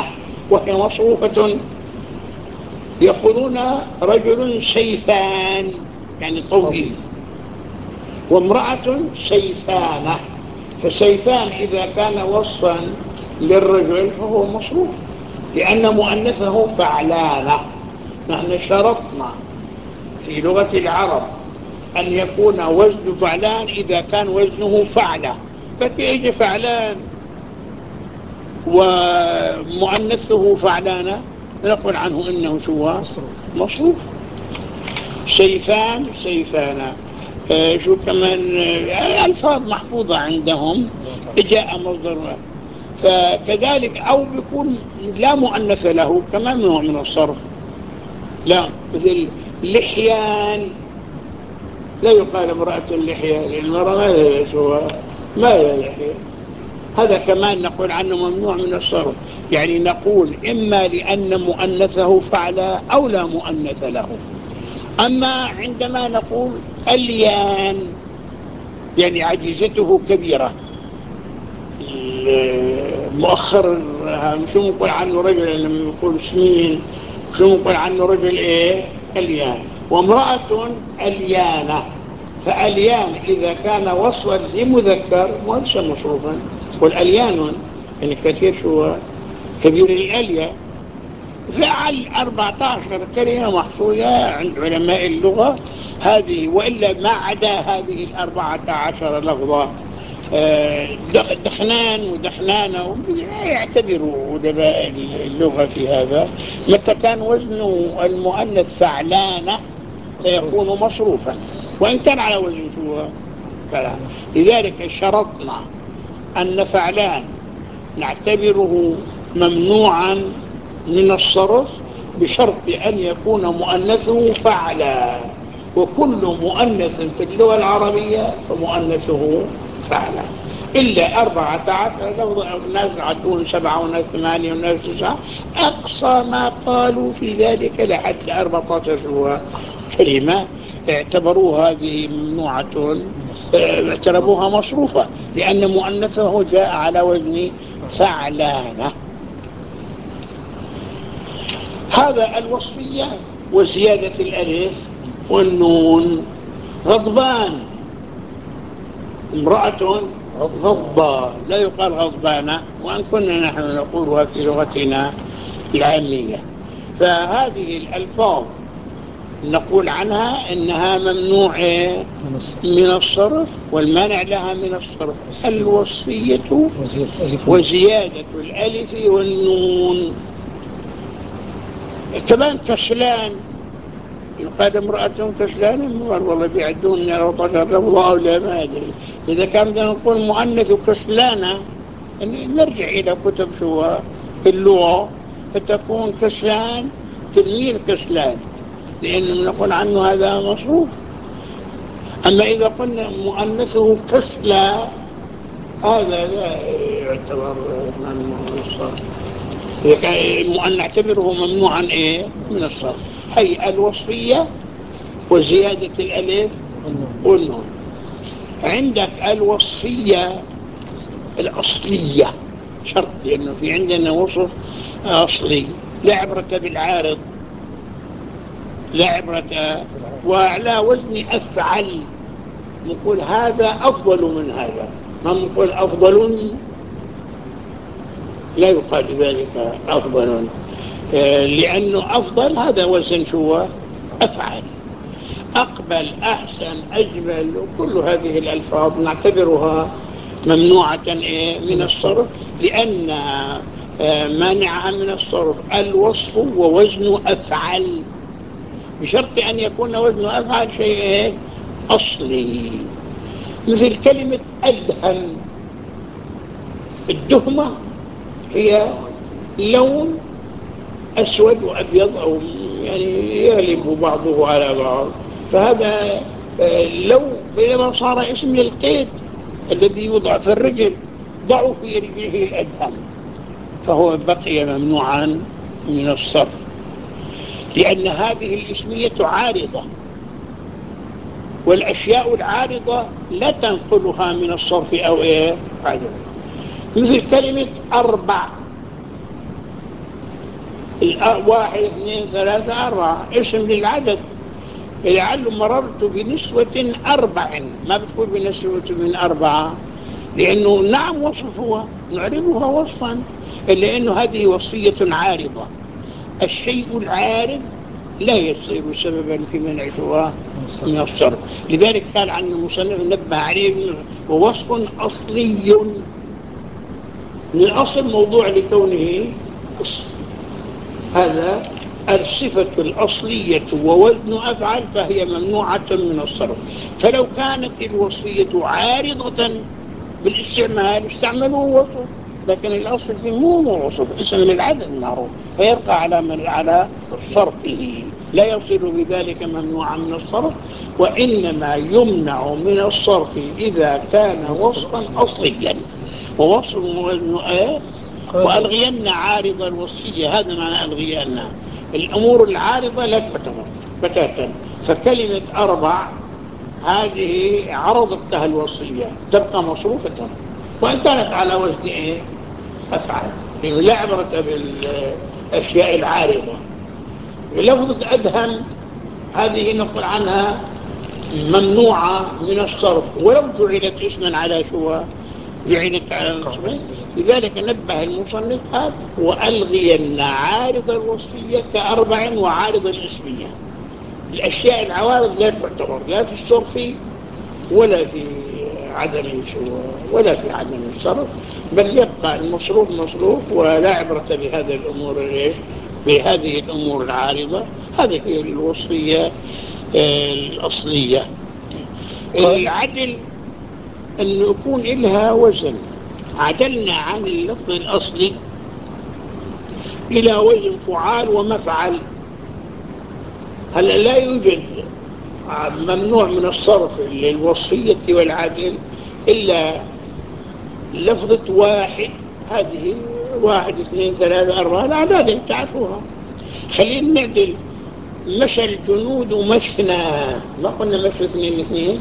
وهي مصروفة. يقولون رجل سيفان يعني طويل، وامرأة سيفانة. فسيفان إذا كان وصفا للرجل فهو مصروف، لأن مؤنثه فعلانة. نحن شرطنا في لغة العرب أن يكون وزن فعلان إذا كان وزنه فعلة، فتيجي فعلان ومؤنثه فعلانة نقول عنه إنه شو مصروف. سيفان سيفانا. آه شو كمان آه ألفاظ محفوظة عندهم جاء مصدر. فكذلك أو بيكون لا مؤنث له كمان نوع من الصرف. لا مثل لحيان لا يقال امرأة اللحية، لأن المرأة ما هي شو ما هي لحية. هذا كمان نقول عنه ممنوع من الصرف. يعني نقول إما لأن مؤنثه فعل أو لا مؤنث له. أما عندما نقول اليان يعني عجيزته كبيرة، مؤخر شو نقول عنه رجل لما يقول سمين، شو نقول عنه رجل ايه اليان. وامرأة اليانة، فاليان إذا كان وصفا لمذكر وليس مصروفا. والاليان يعني كثير شو كبير الالية. فعل أربعة عشر كلمة محصولة عند علماء اللغة هذه، وإلا ما عدا هذه الأربعة عشر لفظة دخنان ودخنانة يعتبروا أدباء اللغة في هذا. متى كان وزن المؤنث فعلانة سيكون مصروفا وإن كان على وزن شو فعلان. لذلك شرطنا أن فعلان نعتبره ممنوعا من الصرف بشرط أن يكون مؤنثه فعلا، وكل مؤنث في اللغة العربية فمؤنثه فعلا إلا أربعة عشر لفظ. الناس عدون سبعة وناس ثمانية وناس تسعة، أقصى ما قالوا في ذلك لحد أربعة عشر كلمة اعتبروا هذه ممنوعة، اعتبروها مصروفة لأن مؤنثه جاء على وزن فعلانة. هذا الوصفية وزيادة الألف والنون. غضبان امرأة غضبة لا يقال غضبانة، وأن كنا نحن نقولها في لغتنا العامية. فهذه الألفاظ نقول عنها إنها ممنوع من الصرف، والمانع لها من الصرف الوصفية وزيادة الألف والنون. كمان كسلان يقال امرأة كسلان، والله بيعدون لو طشر لفظه أو لا ما أدري. إذا كان بدنا نقول مؤنث كسلانة نرجع إلى كتب شو اللغة فتكون كسلان تلميذ كسلان، لأن نقول عنه هذا مصروف. أما إذا قلنا مؤنثه كسلا هذا لا يعتبر ممنوع من الصرف، نعتبره ممنوعا إيه من الصرف. هي الوصفية وزيادة الألف والنون. عندك الوصفية الأصلية شرط، لأنه في عندنا وصف أصلي لا عبرة بالعارض، لا عبرة، وعلى وزن أفعل نقول هذا أفضل من هذا، ما نقول أفضل لا يقال ذلك أفضل، لأنه أفضل هذا وزن شو أفعل. أقبل أحسن أجمل وكل هذه الألفاظ نعتبرها ممنوعة من الصرف، لأن مانعها من الصرف الوصف ووزن أفعل، بشرط أن يكون وزن أفعل شيء أصلي. مثل كلمة أدهم، الدهمة هي لون أسود وأبيض أو يعني يغلب بعضه على بعض، فهذا لو بينما صار اسم للقيد الذي يوضع في الرجل ضعوا في رجله الأدهم، فهو بقي ممنوعا من الصرف، لأن هذه الاسمية عارضة، والأشياء العارضة لا تنقلها من الصرف أو إيه عدم. مثل كلمة أربع، واحد اثنين ثلاثة أربعة اسم للعدد. لعل مررت بنسوة أربع، ما بتقول بنسوة من أربعة، لأنه نعم وصف هو نعرفها وصفا، إلا أنه هذه وصية عارضة. الشيء العارض لا يصير سببا في منع شبهة من الصرف. لذلك قال عن المصنف نبه عليه ووصف أصلي، من الأصل موضوع لكونه هذا الصفة الأصلية ووزن أفعل فهي ممنوعة من الصرف. فلو كانت الوصية عارضة بالاستعمال استعملوا وصف، لكن الأصل في مو وصف، اسم العدد معروف فيبقى على من على صرفه، لا يصير بذلك ممنوعا من الصرف، وإنما يمنع من الصرف إذا كان وصفا أصليا. ووصف وزن آه وألغين عارض الوصية، هذا معنى ألغين. الأمور العارضة لا تعتبر بتاتا. فكلمة أربع هذه عرضتها الوصية تبقى مصروفة، وإن كانت على وزن إيه؟ أفعل، يعني لا عبرة بالأشياء العارضة. لفظة أدهم هذه نقول عنها ممنوعة من الصرف، ولو جعلت اسما على شوى جعلت على الاسم. لذلك نبه المصنف هذا وألغين عارض الوصية كأربع وعارض الاسمية. الأشياء العوارض لا تعتبر لا في الصرف ولا في عدم ولا في عدم الصرف، بل يبقى المصروف مصروف ولا عبرة بهذه الأمور بهذه الأمور العارضة. هذه هي الوصية الأصلية. العدل أن يكون لها وزن. عدلنا عن اللفظ الأصلي إلى وزن فعال ومفعل. هلا لا يوجد ممنوع من الصرف للوصية والعدل إلا لفظة واحد. هذه واحد اثنين ثلاثة أربعة الأعداد اللي تعرفوها. خلينا نعدل. مشى الجنود مشنا، ما قلنا مشى اثنين اثنين.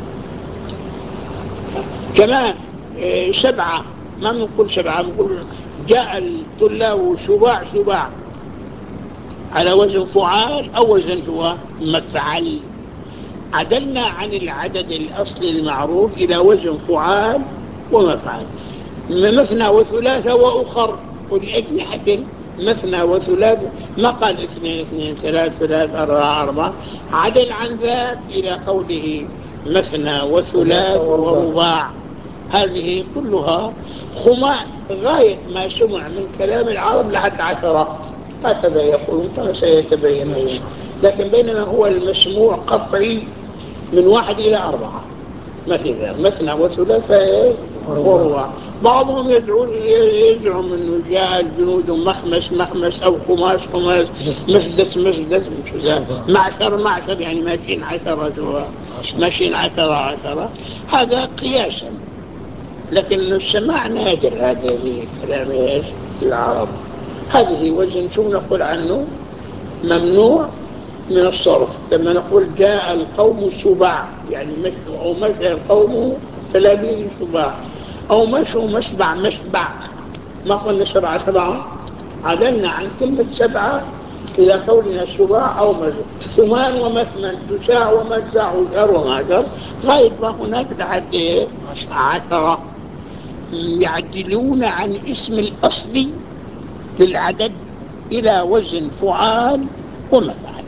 كمان سبعة ما نقول سبعة، نقول جاء الطلاب شباع شباع على وزن فعال أو وزن هو مفعل. عدلنا عن العدد الأصلي المعروف إلى وزن فعال ومفعل. مثنى وثلاثة وأخر ولأجنحة مثنى وثلاثة، ما قال اثنين اثنين ثلاث ثلاث أربعة أربعة. عدل عن ذات إلى قوله مثنى وثلاث ورباع. هذه كلها خماء غاية ما سمع من كلام العرب لحد عشرة، هكذا يقولون كما سيتبين. لكن بينما هو المسموع قطعي من واحد إلى أربعة، مثلا مثنى وثلاثة ورباع. بعضهم يدعون يزعم أنه جاء الجنود مخمس مخمس أو خماس خماس مسدس مسدس معشر معشر، يعني ماشيين عشرة ماشيين عشرة عشرة. هذا قياسا، لكن السماع نادر هذا كلام العرب. هذه وزن شو نقول عنه ممنوع من الصرف. لما نقول جاء القوم سباع يعني مشوا أو مشى القوم ثلاثين سباع، أو مشوا مشبع مشبع، ما قلنا سبعة سبعة. عدلنا عن كلمة سبعة إلى قولنا سباع أو مشى. ثمان ومثمن تساع ومساع وجر ومعجر غاية ما هناك لحد عشرة. يعدلون عن اسم الأصلي للعدد إلى وزن فعال ومفعل.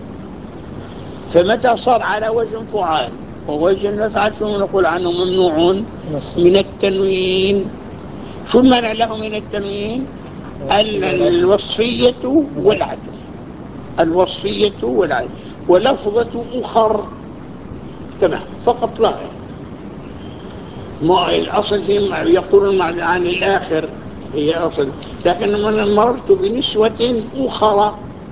فمتى صار على وزن فعال ووزن مفعل شو نقول عنه ممنوع من التنوين. شو المنع له من التنوين؟ الوصفية والعدل. الوصفية والعدل ولفظة أخر تمام فقط لا. ما الأصل يقولون عن الآخر هي أصل. لكن من مررت بنسوة أخرى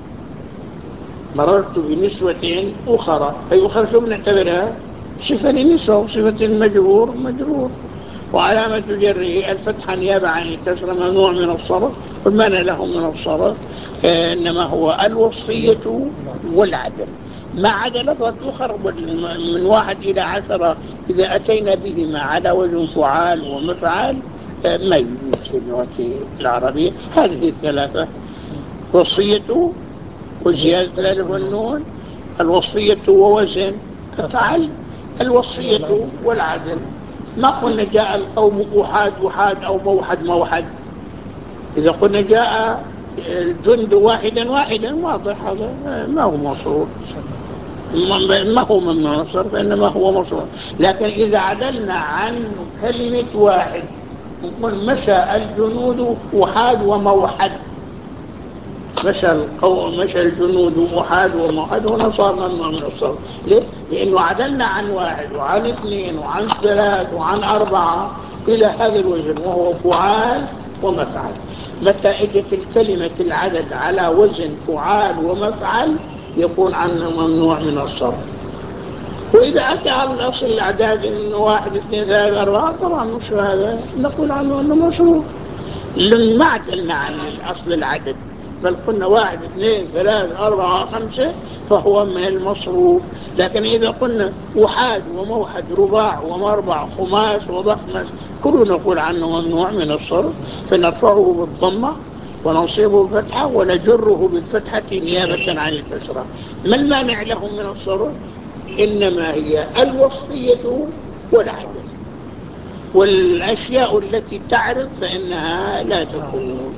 مررت بنسوة أخرى أي أخرى شو بنعتبرها؟ صفة للنسوة وصفة المجرور مجرور، وعلامة جره الفتحة نيابة عن الكسر ممنوع من الصرف. والمعنى له من الصرف إنما هو الوصية والعدل. ما عدا لفظة أخرى من واحد إلى عشرة إذا أتينا بهما على وزن فعال ومفعال ما يوجد في اللغة العربية. هذه الثلاثة وصية وزيادة الألف والنون. الوصية ووزن فعل. الوصية والعدل. ما قلنا جاء القوم أحاد أحاد أو موحد موحد. إذا قلنا جاء الجند واحدا واحدا واضح هذا ما هو مصروف، ما هو ممنوع الصرف، إنما هو مصروف. لكن إذا عدلنا عن كلمة واحد نقول مشى الجنود أحاد وموحد. مشى القوم مشى الجنود أحاد وموحد هنا صار ممنوع من الصرف. ليه؟ لأنه عدلنا عن واحد وعن اثنين وعن ثلاث وعن أربعة إلى هذا الوزن وهو فعال ومفعل. متى اجت الكلمة العدد على وزن فعال ومفعل يكون عنه ممنوع من الصرف. وإذا أتى على الأصل الأعداد من واحد اثنين ثلاثة أربعة طبعا مش هذا نقول عنه أنه مصروف. لما عدلنا عن الأصل العدد بل قلنا واحد اثنين ثلاثة أربعة خمسة فهو من المصروف. لكن إذا قلنا وحاد وموحد رباع ومربع خماس وبخمس كله نقول عنه ممنوع من الصرف. فنرفعه بالضمة وننصبه بالفتحة ونجره بالفتحة نيابة عن الكسرة. ما المانع له من الصرف؟ إنما هي الوصية والعدل. والأشياء التي تعرض فإنها لا تكون.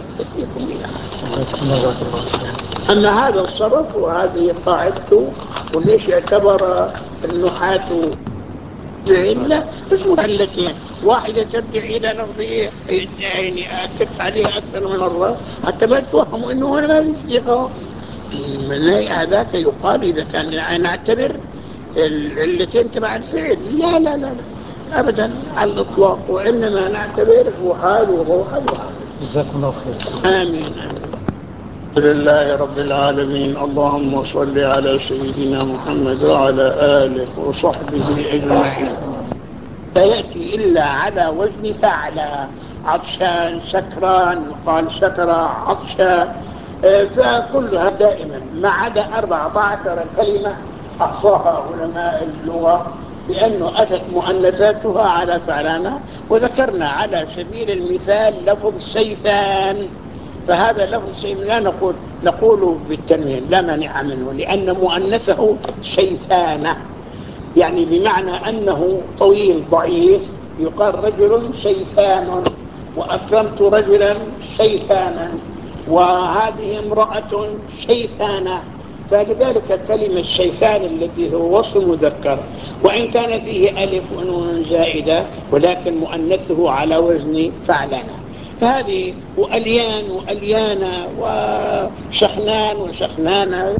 أما هذا الصرف وهذه قاعدته. وليش يعتبر النحاة بعلة؟ اسمه علتين، واحدة ترجع إلى لفظية يعني أكف عليها أكثر من مرة حتى ما توهموا إنه هنا ما يصدقه. من هذاك يقال إذا كان نعتبر العلتين تبع الفعل. لا لا لا, لا. أبدا على الإطلاق. وإنما نعتبر وحاد وروحاد وحاد. جزاكم الله خير. آمين آمين. لله رب العالمين. اللهم صل على سيدنا محمد وعلى آله وصحبه أجمعين. لا يأتي إلا على وزن فعل. عطشان سكران قال سكر عطشان. فكلها دائما ما عدا أربعة عشر كلمة أحصاها علماء اللغة لأنه أتت مؤنثاتها على فعلانة. وذكرنا على سبيل المثال لفظ سيفان. فهذا لفظ سيفان لا نقول نقول بالتنوين لا مانع منه لأن مؤنثه سيفانة يعني بمعنى أنه طويل ضعيف يقال رجل سيفان وأكرمت رجلا سيفانا وهذه امرأة سيفانة. فلذلك كلمة سيفان التي هو وصف مذكر وإن كان فيه ألف ونون زائدة ولكن مؤنثه على وزن فعلانة. فهذه وأليان وأليانا وشخنان وشخنانا.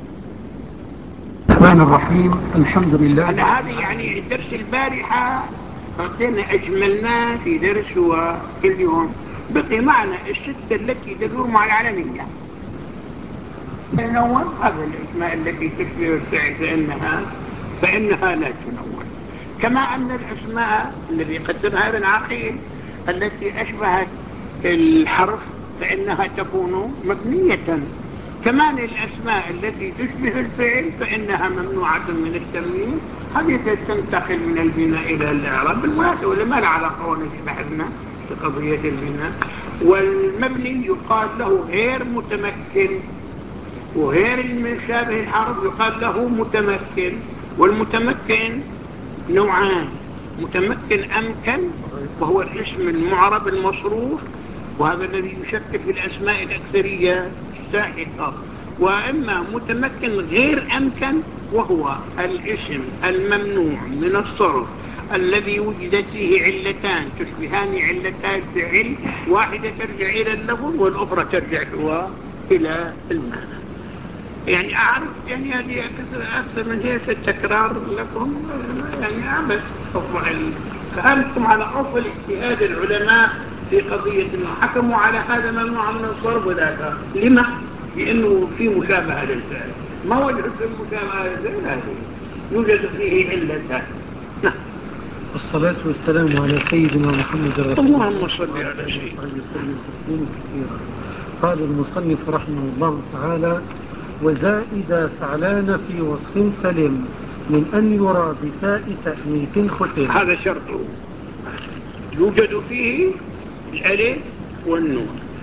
الرحمن الرحيم. الحمد لله. هذه يعني درس البارحة أعطينا أجملنا في درس واليوم بقي معنا الستة التي تدور مع العالمية. تنون هذا الأسماء التي تشبه الفعل فإنها فإنها لا تنون. كما أن الأسماء الذي قدمها ابن عقيل التي أشبهت الحرف فإنها تكون مبنية. كمان الأسماء التي تشبه الفعل فإنها ممنوعة من التمييز. هذه تنتقل من البناء إلى الإعراب بالمناسبة ولا ما له علاقة ونحن بحثنا في قضية البناء. والمبني يقال له غير متمكن وغير المشابه الحرف يقال له متمكن. والمتمكن نوعان متمكن أمكن وهو الاسم المعرب المصروف وهذا الذي يشكل في الأسماء الأكثرية الساحقة. وإما متمكن غير أمكن وهو الاسم الممنوع من الصرف الذي وجدت فيه علتان تشبهان علتان الفعل واحدة ترجع إلى اللفظ والأخرى ترجع إلى المعنى. يعني أعرف يعني هذه أكثر من هي في التكرار لكم يعني عبث. فهمتم على أصل اجتهاد العلماء في قضية أنه حكموا على هذا ممنوع من الصرف وذاك. لما؟ لأنه في مشابهة للفعل. ما وجد في المشابهة للفعل هذه يوجد فيه علتان. نعم. والصلاة والسلام على سيدنا محمد رسول الله. اللهم صل على سيدنا. قال المصنف رحمه الله تعالى: وزائد فعلان في وصف سلم من أن يرى بتاء تأنيث ختم. هذا شرطه يوجد فيه الألف والنون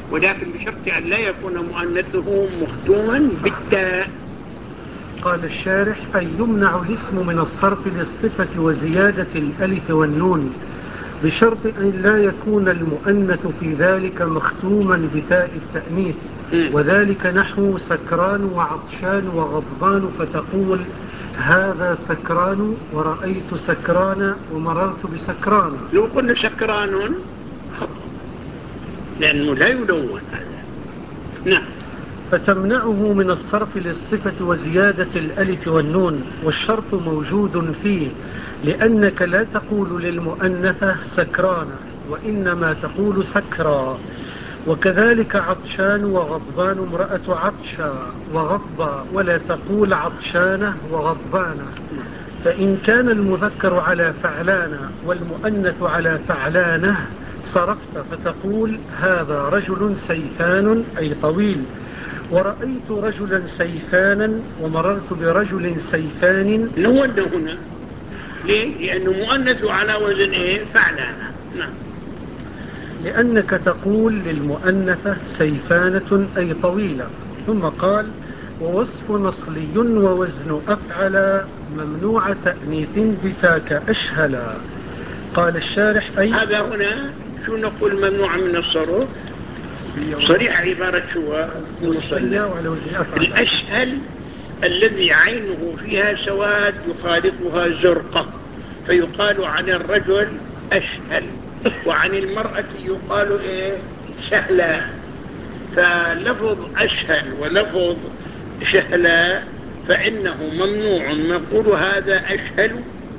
ولكن بشرط أن لا يكون مؤنثه مختوما بالتاء. قال الشارح: أي يمنع الاسم من الصرف للصفة وزيادة الألف والنون بشرط أن لا يكون المؤنث في ذلك مختوما بتاء التأنيث، وذلك نحو سكران وعطشان وغضبان، فتقول هذا سكران ورأيت سكران ومررت بسكران. لو قلنا سكران خطأ لأنه لا يلون هذا. نعم. فتمنعه من الصرف للصفة وزيادة الألف والنون، والشرط موجود فيه، لأنك لا تقول للمؤنثة سكران وإنما تقول سكرى. وكذلك عطشان وغضبان امرأة عطشا وغضبا، ولا تقول عطشانة وغضبانة. فإن كان المذكر على فعلانة والمؤنث على فعلانة صرفت فتقول هذا رجل سيفان أي طويل، ورأيت رجلا سيفانا ومررت برجل سيفان. نون هنا ليه؟ لأنه مؤنث على وزن إيه؟ فعلانة. نعم. لأنك تقول للمؤنثة سيفانة أي طويلة. ثم قال: ووصف نصلي ووزن أفعل ممنوع تأنيث بتاك أشهلا. قال الشارح: أي هذا هنا شو نقول ممنوع من الصرف؟ صريح عبارة شو؟ مصلية وعلى وزن أفعل. الأشهل الذي عينه فيها سواد يخالطها زرقة، فيقال عن الرجل أشهل، وعن المرأة يقال إيه؟ شهلا. فلفظ أشهل ولفظ شهلا فإنه ممنوع. نقول هذا أشهل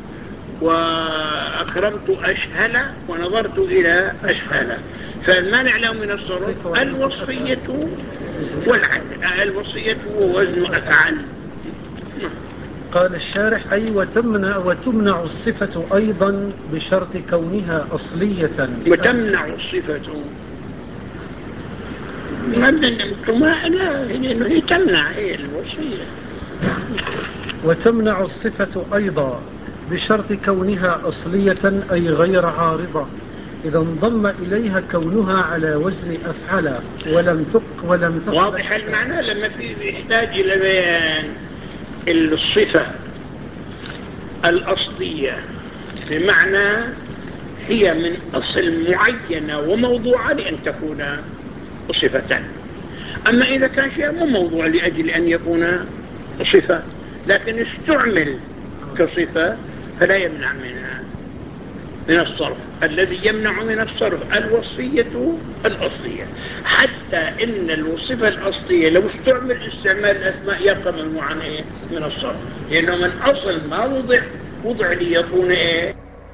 وأكرمت أشهل ونظرت إلى أشهل. فالمانع له من الصرف الوصفية والعدل، الوصية ووزن أفعل. قال الشارح: أي وتمنع, وتمنع الصفة أيضا بشرط كونها أصلية. وتمنع الصفة لأنه هي تمنع هي الوصية. وتمنع الصفة أيضا بشرط كونها أصلية أي غير عارضة، إذا انضم إليها كونها على وزن أفعل ولم تق ولم تق. واضح المعنى لما في يحتاج إلى بيان الصفة الأصلية بمعنى هي من أصل معينة وموضوعة لأن تكون صفة. أما إذا كان شيء مو موضوع لأجل أن يكون صفة لكن استعمل كصفة فلا يمنع منها من الصرف. الذي يمنع من الصرف الوصفية الأصلية، حتى إن الوصفة الأصلية لو استعمل استعمال الأسماء يبقى ممنوعا إيه؟ من الصرف، لأنه من أصل ما وضع وضع ليكون إيه؟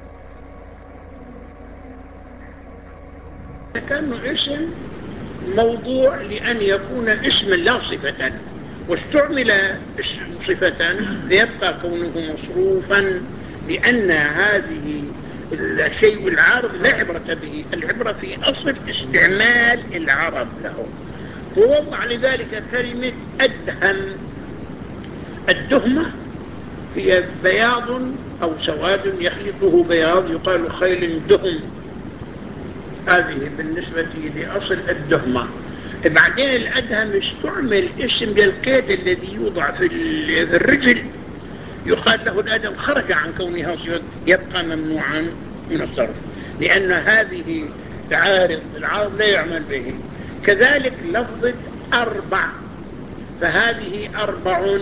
كأنه اسم موضوع لأن يكون اسما لا صفة، واستعمل صفة ليبقى كونه مصروفا، لأن هذه الشيء العارض لا عبرة به، العبرة في أصل استعمال العرب له. ووضع لذلك كلمة أدهم. الدهمة هي بياض أو سواد يخلطه بياض يقال خيل دهم، هذه بالنسبة لأصل الدهمة. بعدين الأدهم استعمل اسم للقيد الذي يوضع في الرجل يقال له الأدم، خرج عن كونها صفة يبقى ممنوعا من الصرف، لأن هذه العارض العارض لا يعمل به. كذلك لفظة أربع، فهذه أربع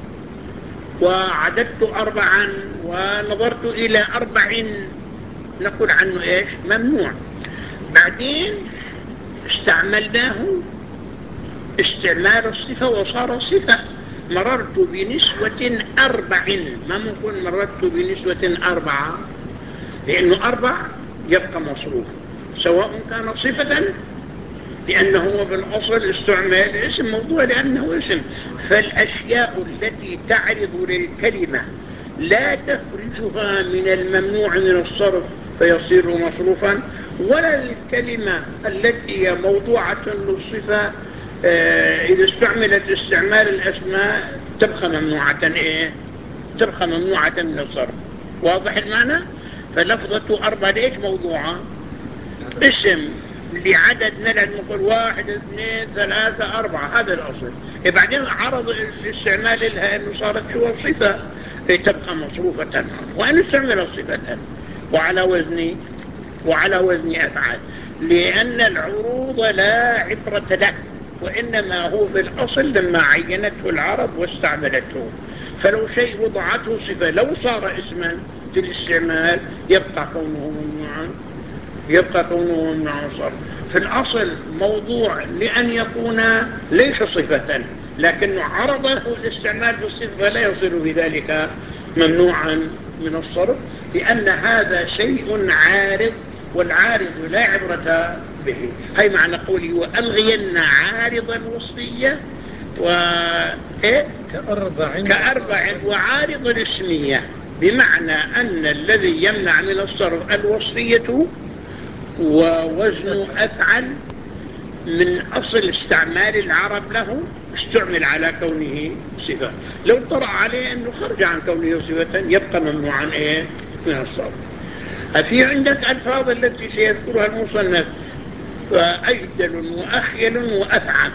وعددت أربعا ونظرت إلى أربع نقول عنه إيش؟ ممنوع. بعدين استعملناه استعمال الصفة وصار صفة. مررت بنسوة أربع، ما ممكن مررت بنسوة أربعة، لأنه أربع يبقى مصروف سواء كان صفة لأنه هو بالأصل استعمال اسم موضوع لأنه اسم. فالأشياء التي تعرض للكلمة لا تخرجها من الممنوع من الصرف فيصير مصروفا، ولا الكلمة التي هي موضوعة للصفة إذا استعملت استعمال الأسماء تبقى ممنوعة إيه؟ تبقى ممنوعة من الصرف. واضح المعنى؟ فلفظة أربع ليش موضوعة؟ اسم لعدد نلعب نقول واحد اثنين ثلاثة أربعة، هذا الأصل. بعدين عرض الاستعمال لها أنه صارت شو صفة تبقى مصروفة وأن استعمل صفة وعلى وزن وعلى وزن أفعال، لأن العروض لا عبرة له، وإنما هو في الأصل لما عينته العرب واستعملته. فلو شيء وضعته صفة لو صار اسما في الاستعمال يبقى كونه ممنوعا يبقى كونه ممنوعا صار في الأصل موضوع لأن يكون ليس صفة، لكنه عرضه الاستعمال بالصفة لا يصير بذلك ممنوعا من الصرف، لأن هذا شيء عارض، والعارض لا عبرة به. هي معنى قوله وألغين عارض الوصفية و إيه؟ كأربع كأربع وعارض الاسمية، بمعنى أن الذي يمنع من الصرف الوصفية ووزن أفعل من أصل استعمال العرب له استعمل على كونه صفة. لو طرأ عليه أنه خرج عن كونه صفة يبقى ممنوعا إيه من الصرف. في عندك ألفاظ التي سيذكرها المصنف فأجدل وأخيل وأفعى.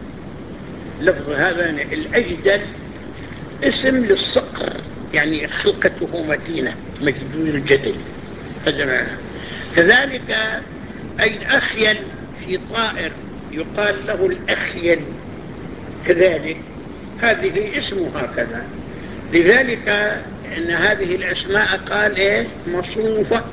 لفظ هذا الأجدل اسم للصقر، يعني خلقته متينة مجدول الجدل، هذا معنى. كذلك أي الأخيل في طائر يقال له الأخيل كذلك، هذه اسمها كذا. لذلك أن هذه الأسماء قال إيه مصروفة.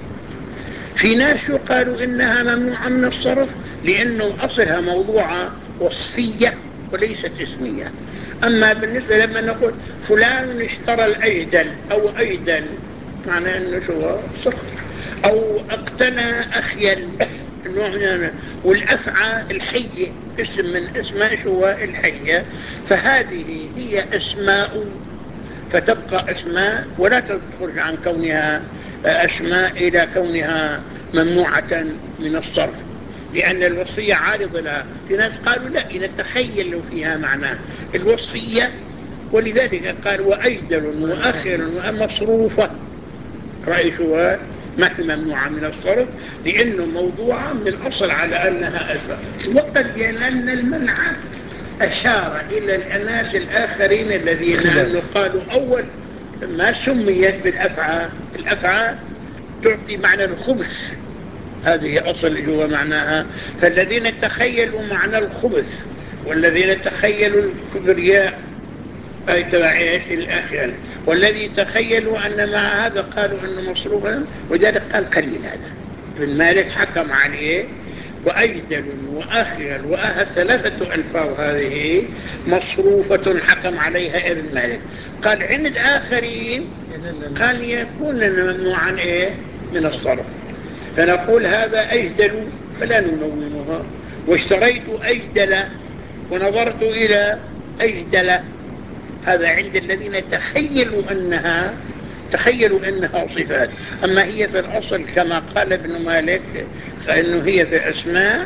في ناس يقالوا إنها ممنوعة من الصرف لأنه أصلها موضوعة وصفية وليست اسمية. أما بالنسبة لما نقول فلان اشترى الأيدل أو أيدل معنى أنه شو صقر، أو اقتنى أخيل نوع من، والأفعى الحية اسم من اسماء شو الحية. فهذه هي أسماء فتبقى أسماء ولا تخرج عن كونها أسماء إلى كونها ممنوعة من الصرف، لأن الوصفية عارضة لها. في ناس قالوا لا نتخيل فيها معناه الوصفية، ولذلك قال وأجدل وأخر ومصروفة رأيشها ما هي ممنوعة من الصرف لأنه موضوعة من الأصل على أنها أسماء. وقد لأن المنع أشار إلى الأناس الآخرين الذين قالوا أول ما سميت بالأفعى. الأفعى تعطي معنى الخبث، هذه أصل هو معناها. فالذين تخيلوا معنى الخبث والذين تخيلوا الكبرياء أي تبعيش الآخر، والذي تخيلوا أن مع هذا قالوا أنه مصروفا، وذلك قال قليل. هذا ابن مالك حكم عليه وأجدل وأخيل وأهل ثلاثة ألفاظ هذه مصروفة حكم عليها ابن مالك. قال عند آخرين قال يكون لنا ممنوعا إيه من الصرف، فنقول هذا أجدل فلا ننومها. واشتريت أجدل ونظرت إلى أجدل، هذا عند الذين تخيلوا أنها تخيلوا أنها صفات. أما هي في الأصل كما قال ابن مالك فإنه هي في أسماء،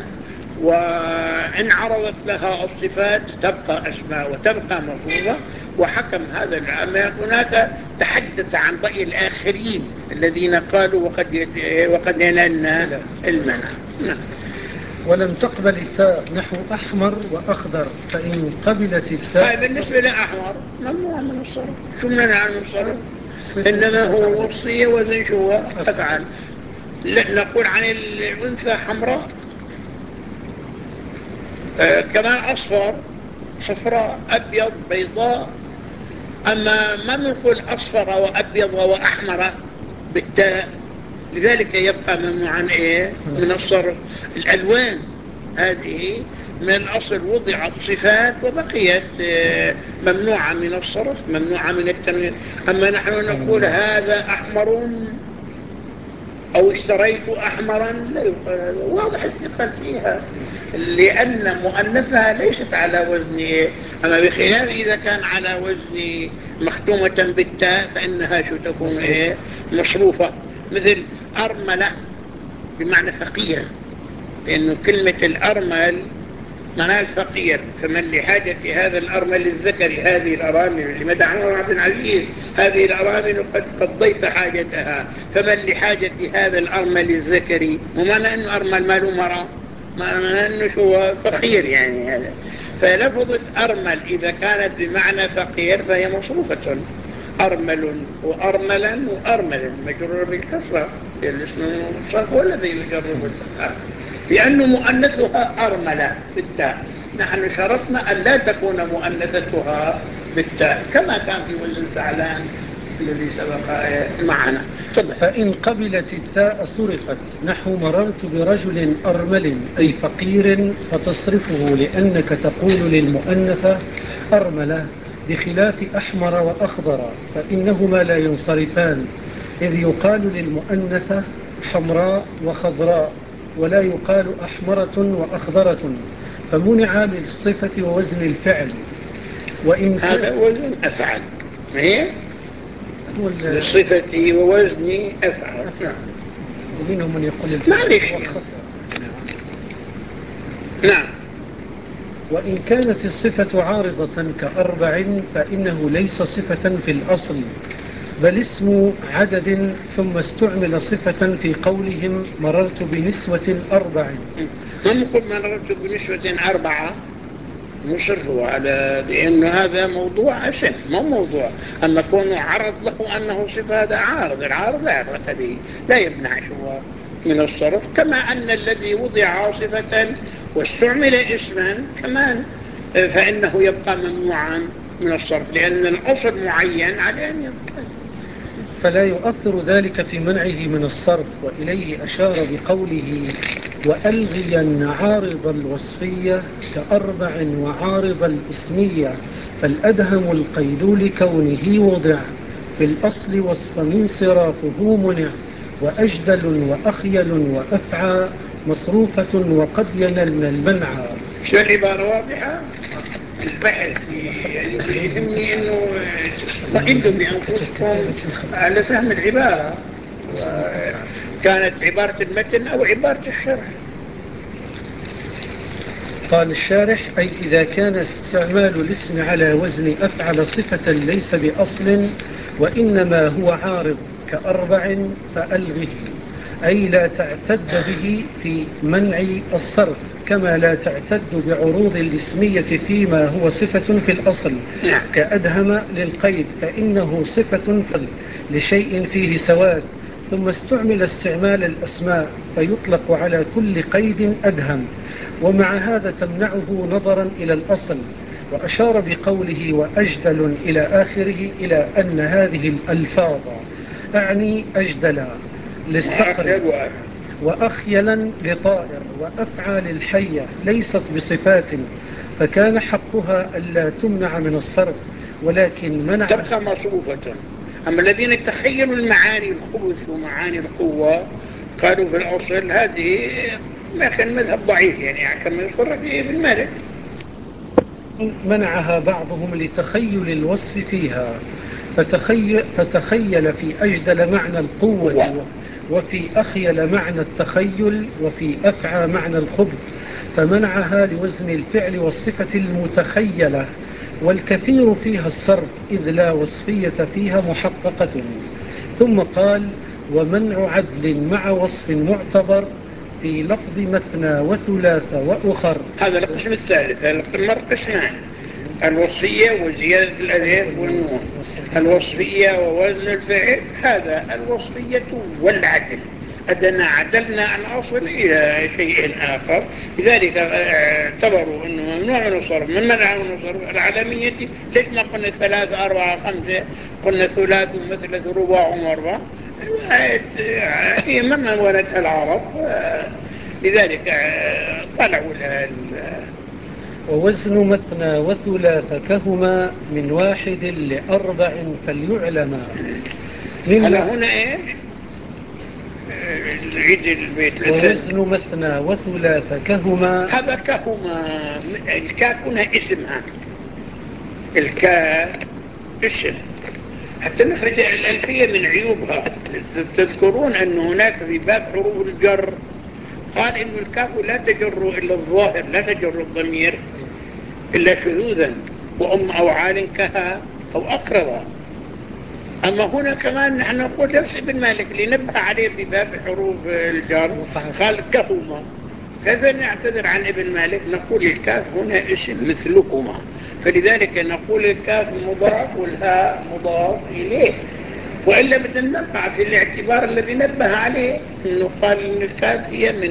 وإن عرضت لها الصفات تبقى أسماء وتبقى مفروضة. وحكم هذا العام. هناك تحدث عن رأي الآخرين الذين قالوا وقد وقد ينالنا المنع. نعم. ولم تقبل الثاء نحو أحمر وأخضر، فإن قبلت الثاء هاي بالنسبة لأحمر ممنوع من الصرف. شو منع من الصرف؟ إنما هو وصية وزن شو أفعل. نقول عن الأنثى حمراء آه كمان أصفر صفراء أبيض بيضاء. أما ما نقول أصفر وأبيض وأحمر بالتاء، لذلك يبقى ممنوعا إيه من الصرف. الألوان هذه من الأصل وضعت صفات وبقيت ممنوعة من الصرف ممنوعة من التنوين. أما نحن نقول هذا أحمر أو اشتريت أحمرا لا يقال، واضح الثقل فيها لأن مؤنثها ليست على وزن. أما بخلاف إذا كان على وزن مختومة بالتاء فإنها شو تكون إيه مصروفة. مثل أرملة بمعنى فقير، لأنه كلمة الأرمل معناه الفقير. فمن لحاجة هذا الأرمل الذكر هذه الأرامل اللي مدح عمر عبد العزيز هذه الأرامل قد قضيت حاجتها، فمن لحاجة هذا الأرمل الذكري، ومعنى أنه أرمل ماله مرأة، معنى أنه شو فقير يعني هذا. فلفظ الأرمل إذا كانت بمعنى فقير فهي مصروفة، أرمل وأرملا وأرملا مجرور بالكسرة، الاسم الصرف هو الذي يجر بالفتحة لأنه مؤنثها أرملة بالتاء. نحن شرطنا أن لا تكون مؤنثتها بالتاء كما كان في وزن ثعلان الذي سبق معنا. فإن قبلت التاء صرفت نحو مررت برجل أرمل أي فقير، فتصرفه لأنك تقول للمؤنثة أرملة، بخلاف أحمر وأخضر فإنهما لا ينصرفان، إذ يقال للمؤنثة حمراء وخضراء ولا يقال أحمرة وأخضرة، فمنع للصفة ووزن الفعل. وإن هذا وزن أفعل هي للصفة ووزن أفعل. ومنهم من يقول معلش نعم. وإن كانت الصفة عارضة كأربع فإنه ليس صفة في الأصل، بل اسم عدد ثم استعمل صفة في قولهم مررت بنسوة أربع. من يقول مررت بنسوة أربعة نصرفه على لأن هذا موضوع اسم مو موضوع. أما كونه عرض له أنه صفة هذا عارض، العارض لا يعرف به لا يمنع شو من الصرف، كما أن الذي وضع صفة واستعمل اسما كمان فإنه يبقى ممنوعا من الصرف لأن الأصل معين على أن يبقى. فلا يؤثر ذلك في منعه من الصرف. وإليه أشار بقوله وألغيا عارض الوصفية كأربع وعارض الإسمية، فالأدهم القيد لكونه وضع في الأصل وصف من صرافه منع، وأجدل وأخيل وأفعى مصروفة وقد ينلن المنع. شو العبارة واضحة؟ البحث يعني يهمني أنه تستقيدوا بأنفسكم على فهم العبارة، كانت عبارة المتن أو عبارة الشرح. قال الشارح أي إذا كان استعمال الاسم على وزن أفعل صفة ليس بأصل وإنما هو عارض كأربع فألغه، أي لا تعتد به في منع الصرف كما لا تعتد بعروض الاسمية فيما هو صفة في الأصل كأدهم للقيد فإنه صفة لشيء فيه سواد، ثم استعمل استعمال الأسماء فيطلق على كل قيد أدهم، ومع هذا تمنعه نظرا إلى الأصل. وأشار بقوله وأجدل إلى آخره إلى أن هذه الألفاظ أعني أجدلا للصقر وأخيلا لطائر وأفعى للحية ليست بصفات، فكان حقها ألا تمنع من الصرف ولكن منع تبقى مصروفة. أما الذين تخيلوا المعاني الخبث ومعاني القوة قالوا في الأصل هذه ما كان مذهب ضعيف يعني كما يصرح فيه بالمالك، منعها بعضهم لتخيل الوصف فيها، فتخيل, فتخيل في أجدل معنى القوة وفي أخيل معنى التخيل وفي أفعى معنى الخبث، فمنعها لوزن الفعل والصفة المتخيلة، والكثير فيها الصرف إذ لا وصفية فيها محققة. ثم قال ومنع عدل مع وصف معتبر في لفظ مثنى وثلاث وأخر. هذا القسم الثالث. المر قسمان: الوصفية وزيادة الألف والنون. الوصفية ووزن الفعل، هذا الوصفية والعدل أدنى عدلنا عن أصل إلى شيء آخر، لذلك اعتبروا أنه ممنوع من الصرف. من منع من الصرف العالمية. ليش ما قلنا ثلاثة أربعة خمسة، قلنا ثلاث ومثلث رباع ومربع، هي مما ولدها العرب، لذلك طلعوا لها. ووزن مثنى وثلاث كهما من واحد لأربع فليعلم. هلا هنا إيش؟ العيد البيت ووزن مثنى وثلاث كهما، هذا كهما. الكاف هنا اسمها، الكاف اسم حتى نخرج الألفية من عيوبها. تذكرون أن هناك في باب حروف الجر قال إنه الكاف لا تجر إلا الظاهر، لا تجر الضمير إلا شذوذا، وأم أو عال كها أو أقربا. أما هنا كمان نحن نقول نفس ابن مالك اللي نبه عليه في باب حروف الجر قال كهما. كيف نعتذر عن ابن مالك؟ نقول الكاف هنا اسم مثلهما، فلذلك نقول الكاف مضاف والهاء مضاف إليه، وإلا بدنا نرفع في الاعتبار الذي نبه عليه أنه قال أن الكاف هي من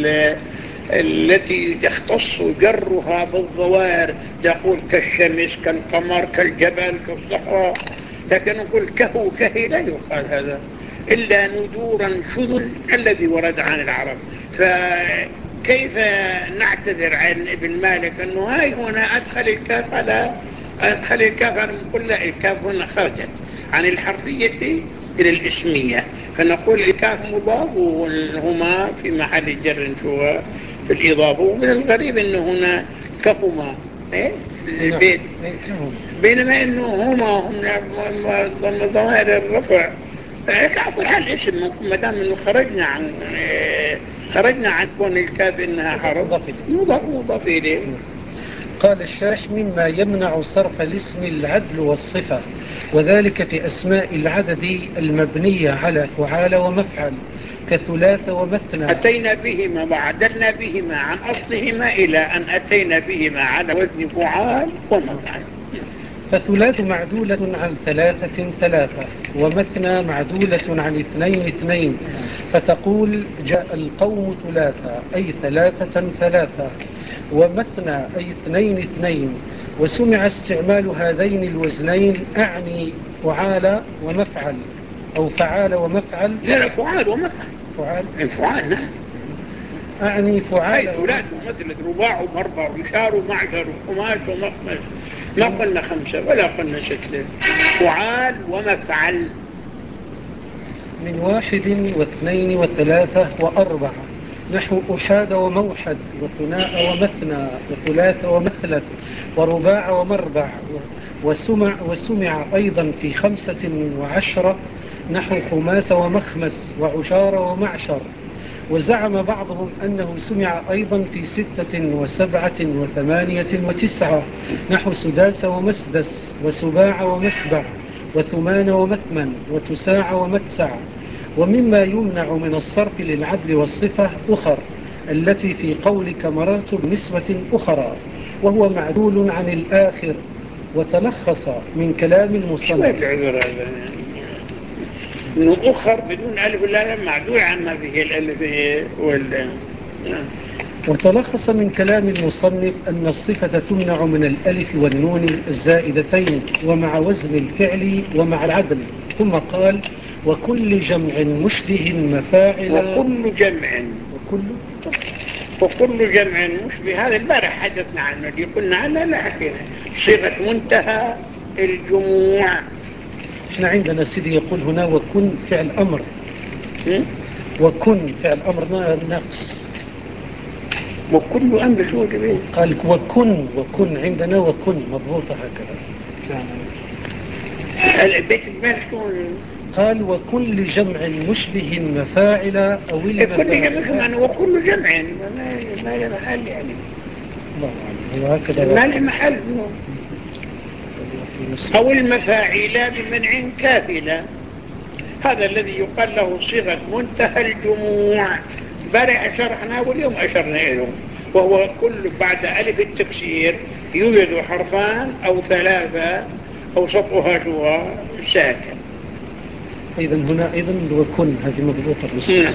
التي يختص جرها بالظواهر، تقول كالشمس كالقمر كالجبل كالصحراء، لكن نقول كهو كهي لا يقال هذا إلا ندورا شذل الذي ورد عن العرب. فكيف نعتذر عن ابن مالك أنه هاي هنا أدخل الكاف على أدخل الكاف على نقول لا، الكاف هنا خرجت عن الحرفية إلى الاسمية، فنقول الكاف مضاف وهما في محل جر شو في الإضافة. ومن الغريب أنه هنا كهما إيه؟ البيت، بينما أنه هما هم ضمائر الرفع. على كل حال اسم ما دام أنه خرجنا عن خرجنا عن كون الكاف إنها حرف مضاف مضاف إليه. قال الشارح مما يمنع صرف الاسم العدل والصفة، وذلك في أسماء العدد المبنية على فعال ومفعل كثلاث ومثنى. أتينا بهما وعدلنا بهما عن أصلهما إلى أن أتينا بهما على وزن فعال ومفعل. فثلاث معدولة عن ثلاثة ثلاثة، ومثنى معدولة عن اثنين اثنين، فتقول جاء القوم ثلاثة أي ثلاثة ثلاثة، ومثنى أي اثنين اثنين. وسمع استعمال هذين الوزنين أعني فعال ومفعل أو فعال ومفعل. لا لا فعال ومفعل. فعال فعال نعم. أعني فعال أي ثلاث ومثل رباع ومربع ومشار ومعشر وخماس ومخمس، ما قلنا خمسة ولا قلنا ستة. فعال ومفعل من واحد واثنين وثلاثة وأربعة، نحو أحاد وموحد وثناء ومثنى وثلاث ومثلث ورباع ومربع. وسمع, وسمع أيضا في خمسة وعشرة نحو خماس ومخمس وعشار ومعشر. وزعم بعضهم أنه سمع أيضا في ستة وسبعة وثمانية وتسعة نحو سداس ومسدس وسباع ومسبع وثمان ومثمن وتساع ومتسع. ومما يمنع من الصرف للعدل والصفة أخر التي في قولك مررت بنسبة أخرى، وهو معدول عن الآخر وتلخص من كلام المصنف. انه اخر بدون الف ولا معدول عن ما فيه الالف وال وتلخص من كلام المصنف أن الصفة تمنع من الألف والنون الزائدتين ومع وزن الفعل ومع العدل. ثم قال وكل جمع مشبه مفاعل. وكل جمع وكل وكل جمع مشبه، هذا البارح حدثنا عنه اللي قلنا عنه لا حكينا. صيغة منتهى الجموع. احنا عندنا سيدي يقول هنا وكن فعل أمر، وكن فعل أمر ناقص. وكل أمر شو جميل. قال وكن وكن عندنا وكن مضبوطة هكذا. البيت المال شلون؟ قال وكل جمع مشبه مفاعل أو المفاعل. كل جمع يعني وكل جمع ما ما له محل يعني. الله أعلم هكذا ما له محل أو المفاعل بمنع كافلة، هذا الذي يقال له صيغة منتهى الجموع. بارع شرحنا واليوم أشرنا إليه، وهو كل بعد ألف التكسير يوجد حرفان أو ثلاثة أوسطها شو ساكن. إذن هنا أيضا وكن هذه مضبوطة بالصيغة.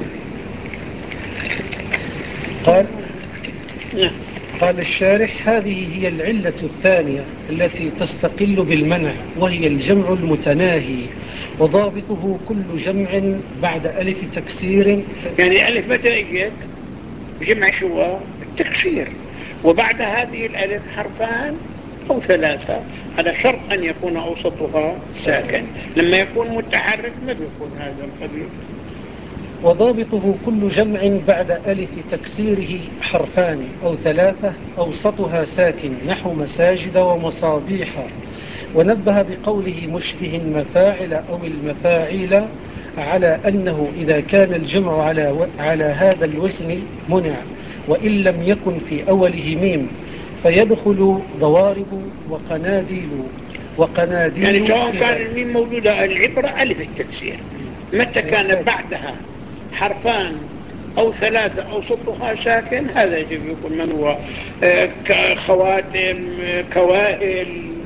قال قال الشارح هذه هي العلة الثانية التي تستقل بالمنع، وهي الجمع المتناهي، وضابطه كل جمع بعد ألف تكسير. يعني ألف متى إجت؟ جمع شو التكسير، وبعد هذه الألف حرفان أو ثلاثة، هذا شرط أن يكون أوسطها ساكن. لما يكون متحرك ما بيكون هذا القبيل. وضابطه كل جمع بعد ألف تكسيره حرفان أو ثلاثة أوسطها ساكن نحو مساجد ومصابيح. ونبه بقوله مشبه مفاعل أو المفاعيل على أنه إذا كان الجمع على و... على هذا الوزن منع، وإن لم يكن في أوله ميم، فيدخل ضوارب وقناديل وقناديل. يعني سواء كان إذا الميم موجودة، العبرة ألف التكسير. متى كان بعدها حرفان أو ثلاثة أو سطها ساكن هذا يجب يكون من هو خواتم، كواهل،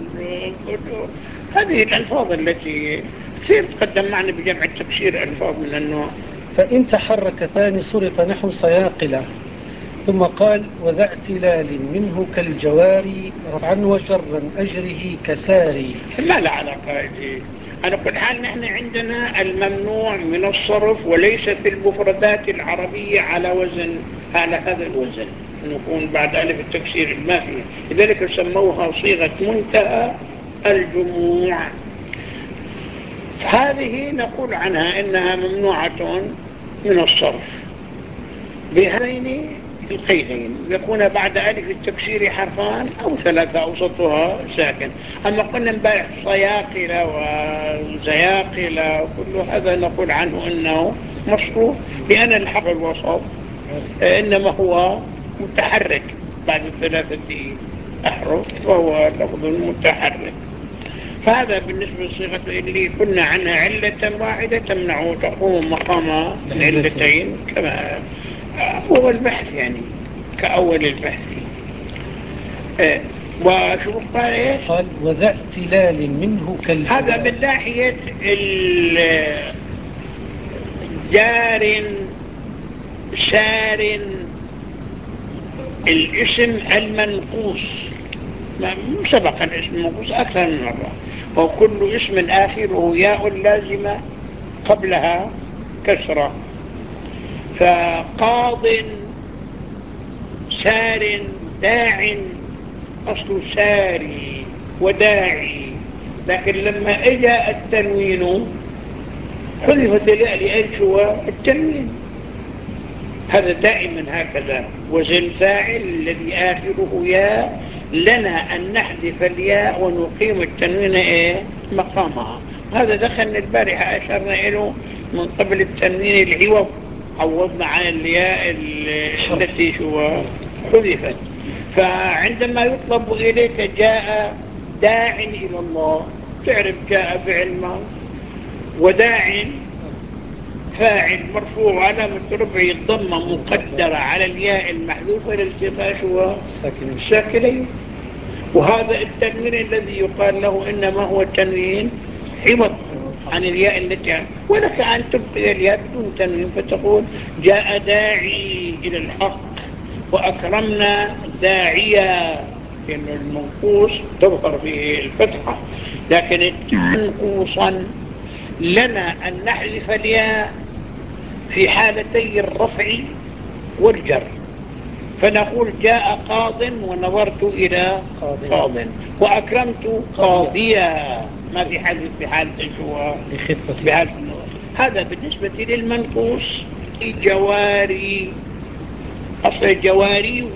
هذه الألفاظ التي كثير تقدم معنا بجمع التكسير ألفاظ من النوع. فإن تحركتان صرف نحو صياقلة. ثم قال وذا اعتلال منه كالجواري رفعا وشرا أجره كساري. ما لا علاقة فيه. على كل حال نحن عندنا الممنوع من الصرف وليس في المفردات العربية على وزن على هذا الوزن نكون بعد ألف التكسير ما فيه، لذلك سموها صيغة منتهى الجموع. هذه نقول عنها إنها ممنوعة من الصرف بهذين القيدين، يكون بعد ألف التكسير حرفان أو ثلاثة أوسطها ساكن. أما قلنا امبارح صياقلة وزياقلة وكل هذا نقول عنه إنه مصروف، لأن الحرف الوسط إنما هو متحرك بعد ثلاثة أحرف وهو لفظ متحرك. فهذا بالنسبة للصيغة اللي قلنا عنها علة واحدة تمنع تقوم مقام العلتين كما هو البحث يعني كأول البحث. اه وشو قال ايش؟ قال وذا اعتلال منه كالجوار. هذا من ناحية جار سار الاسم المنقوص، سبق الاسم المنقوص أكثر من مرة، وكل اسم آخره ياء لازمة قبلها كسرة. فقاض سار داع أصل ساري وداعي، لكن لما اجى التنوين حذفت الياء لأجل شو التنوين. هذا دائما هكذا، وزن فاعل الذي آخره ياء لنا أن نحذف الياء ونقيم التنوين إيه مقامها. هذا دخلنا البارحة أشرنا إليه من قبل التنوين العوض، عوضنا عن الياء التي شو حذفت. فعندما يطلب إليك جاء داع إلى الله، تعرف جاء فعل ما وداع فاعل مرفوع علامة رفعه الضمة مقدرة على الياء المحذوفة لالتقاء شو الساكنين. وهذا التنوين الذي يقال له إنما هو التنوين عوض عن الياء التي، ولك أن تبقي الياء بدون تنوين فتقول جاء داعي إلى الحق وأكرمنا داعيا، لأن المنقوص تظهر فيه الفتحة، لكن منقوصا لنا أن نحذف الياء في حالتي الرفع والجر، فنقول جاء قاض ونظرت إلى قاض وأكرمت قاضيا، ما في حذف في حالة الجوار بحالة النظر. هذا بالنسبة للمنقوص. جواري أصل جواري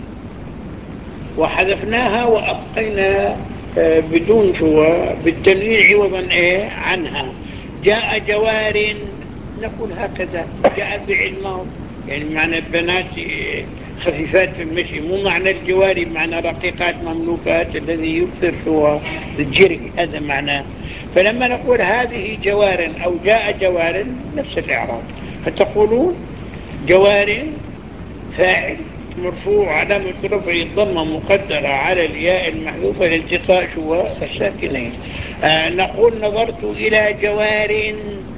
وحذفناها وأبقينا بدون شو بالتنوين عوضا إيه عنها. جاء جوار نقول هكذا، جاء فعل ماضي يعني معنى البنات خفيفات في المشي، مو معنى الجواري بمعنى رقيقات مملوكات الذي يكثر شو الجري، هذا معناه. فلما نقول هذه جوار أو جاء جوار نفس الإعراب، فتقولون جوار فاعل مرفوع علامة رفعه الضمة مقدرة على الياء المحذوفة لالتقاء شو الساكنين. آه نقول نظرت إلى جوار،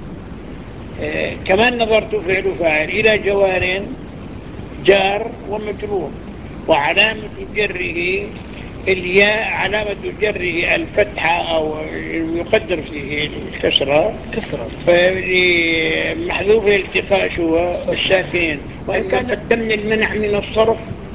آه كمان نظرت فعل فاعل إلى جوار جار ومجرور، وعلامة جره الياء علامة جره الفتحة أو يقدر فيه الكسرة كسرة محذوف الالتقاء شو الساكنين. وإن كان قدمنا المنع من الصرف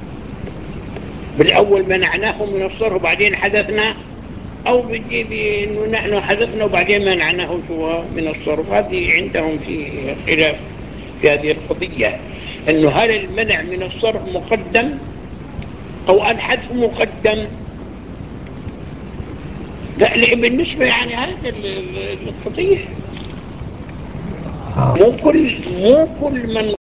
بالأول منعناه من الصرف وبعدين حدثنا، أو بيجي إنه نحن حدثنا وبعدين منعناه شو من الصرف. هذه عندهم في خلاف في هذه القضية، إنه هل المنع من الصرف مقدم أو الحذف مقدم؟ لا بالنسبة يعني هذا القضية مو كل مو كل من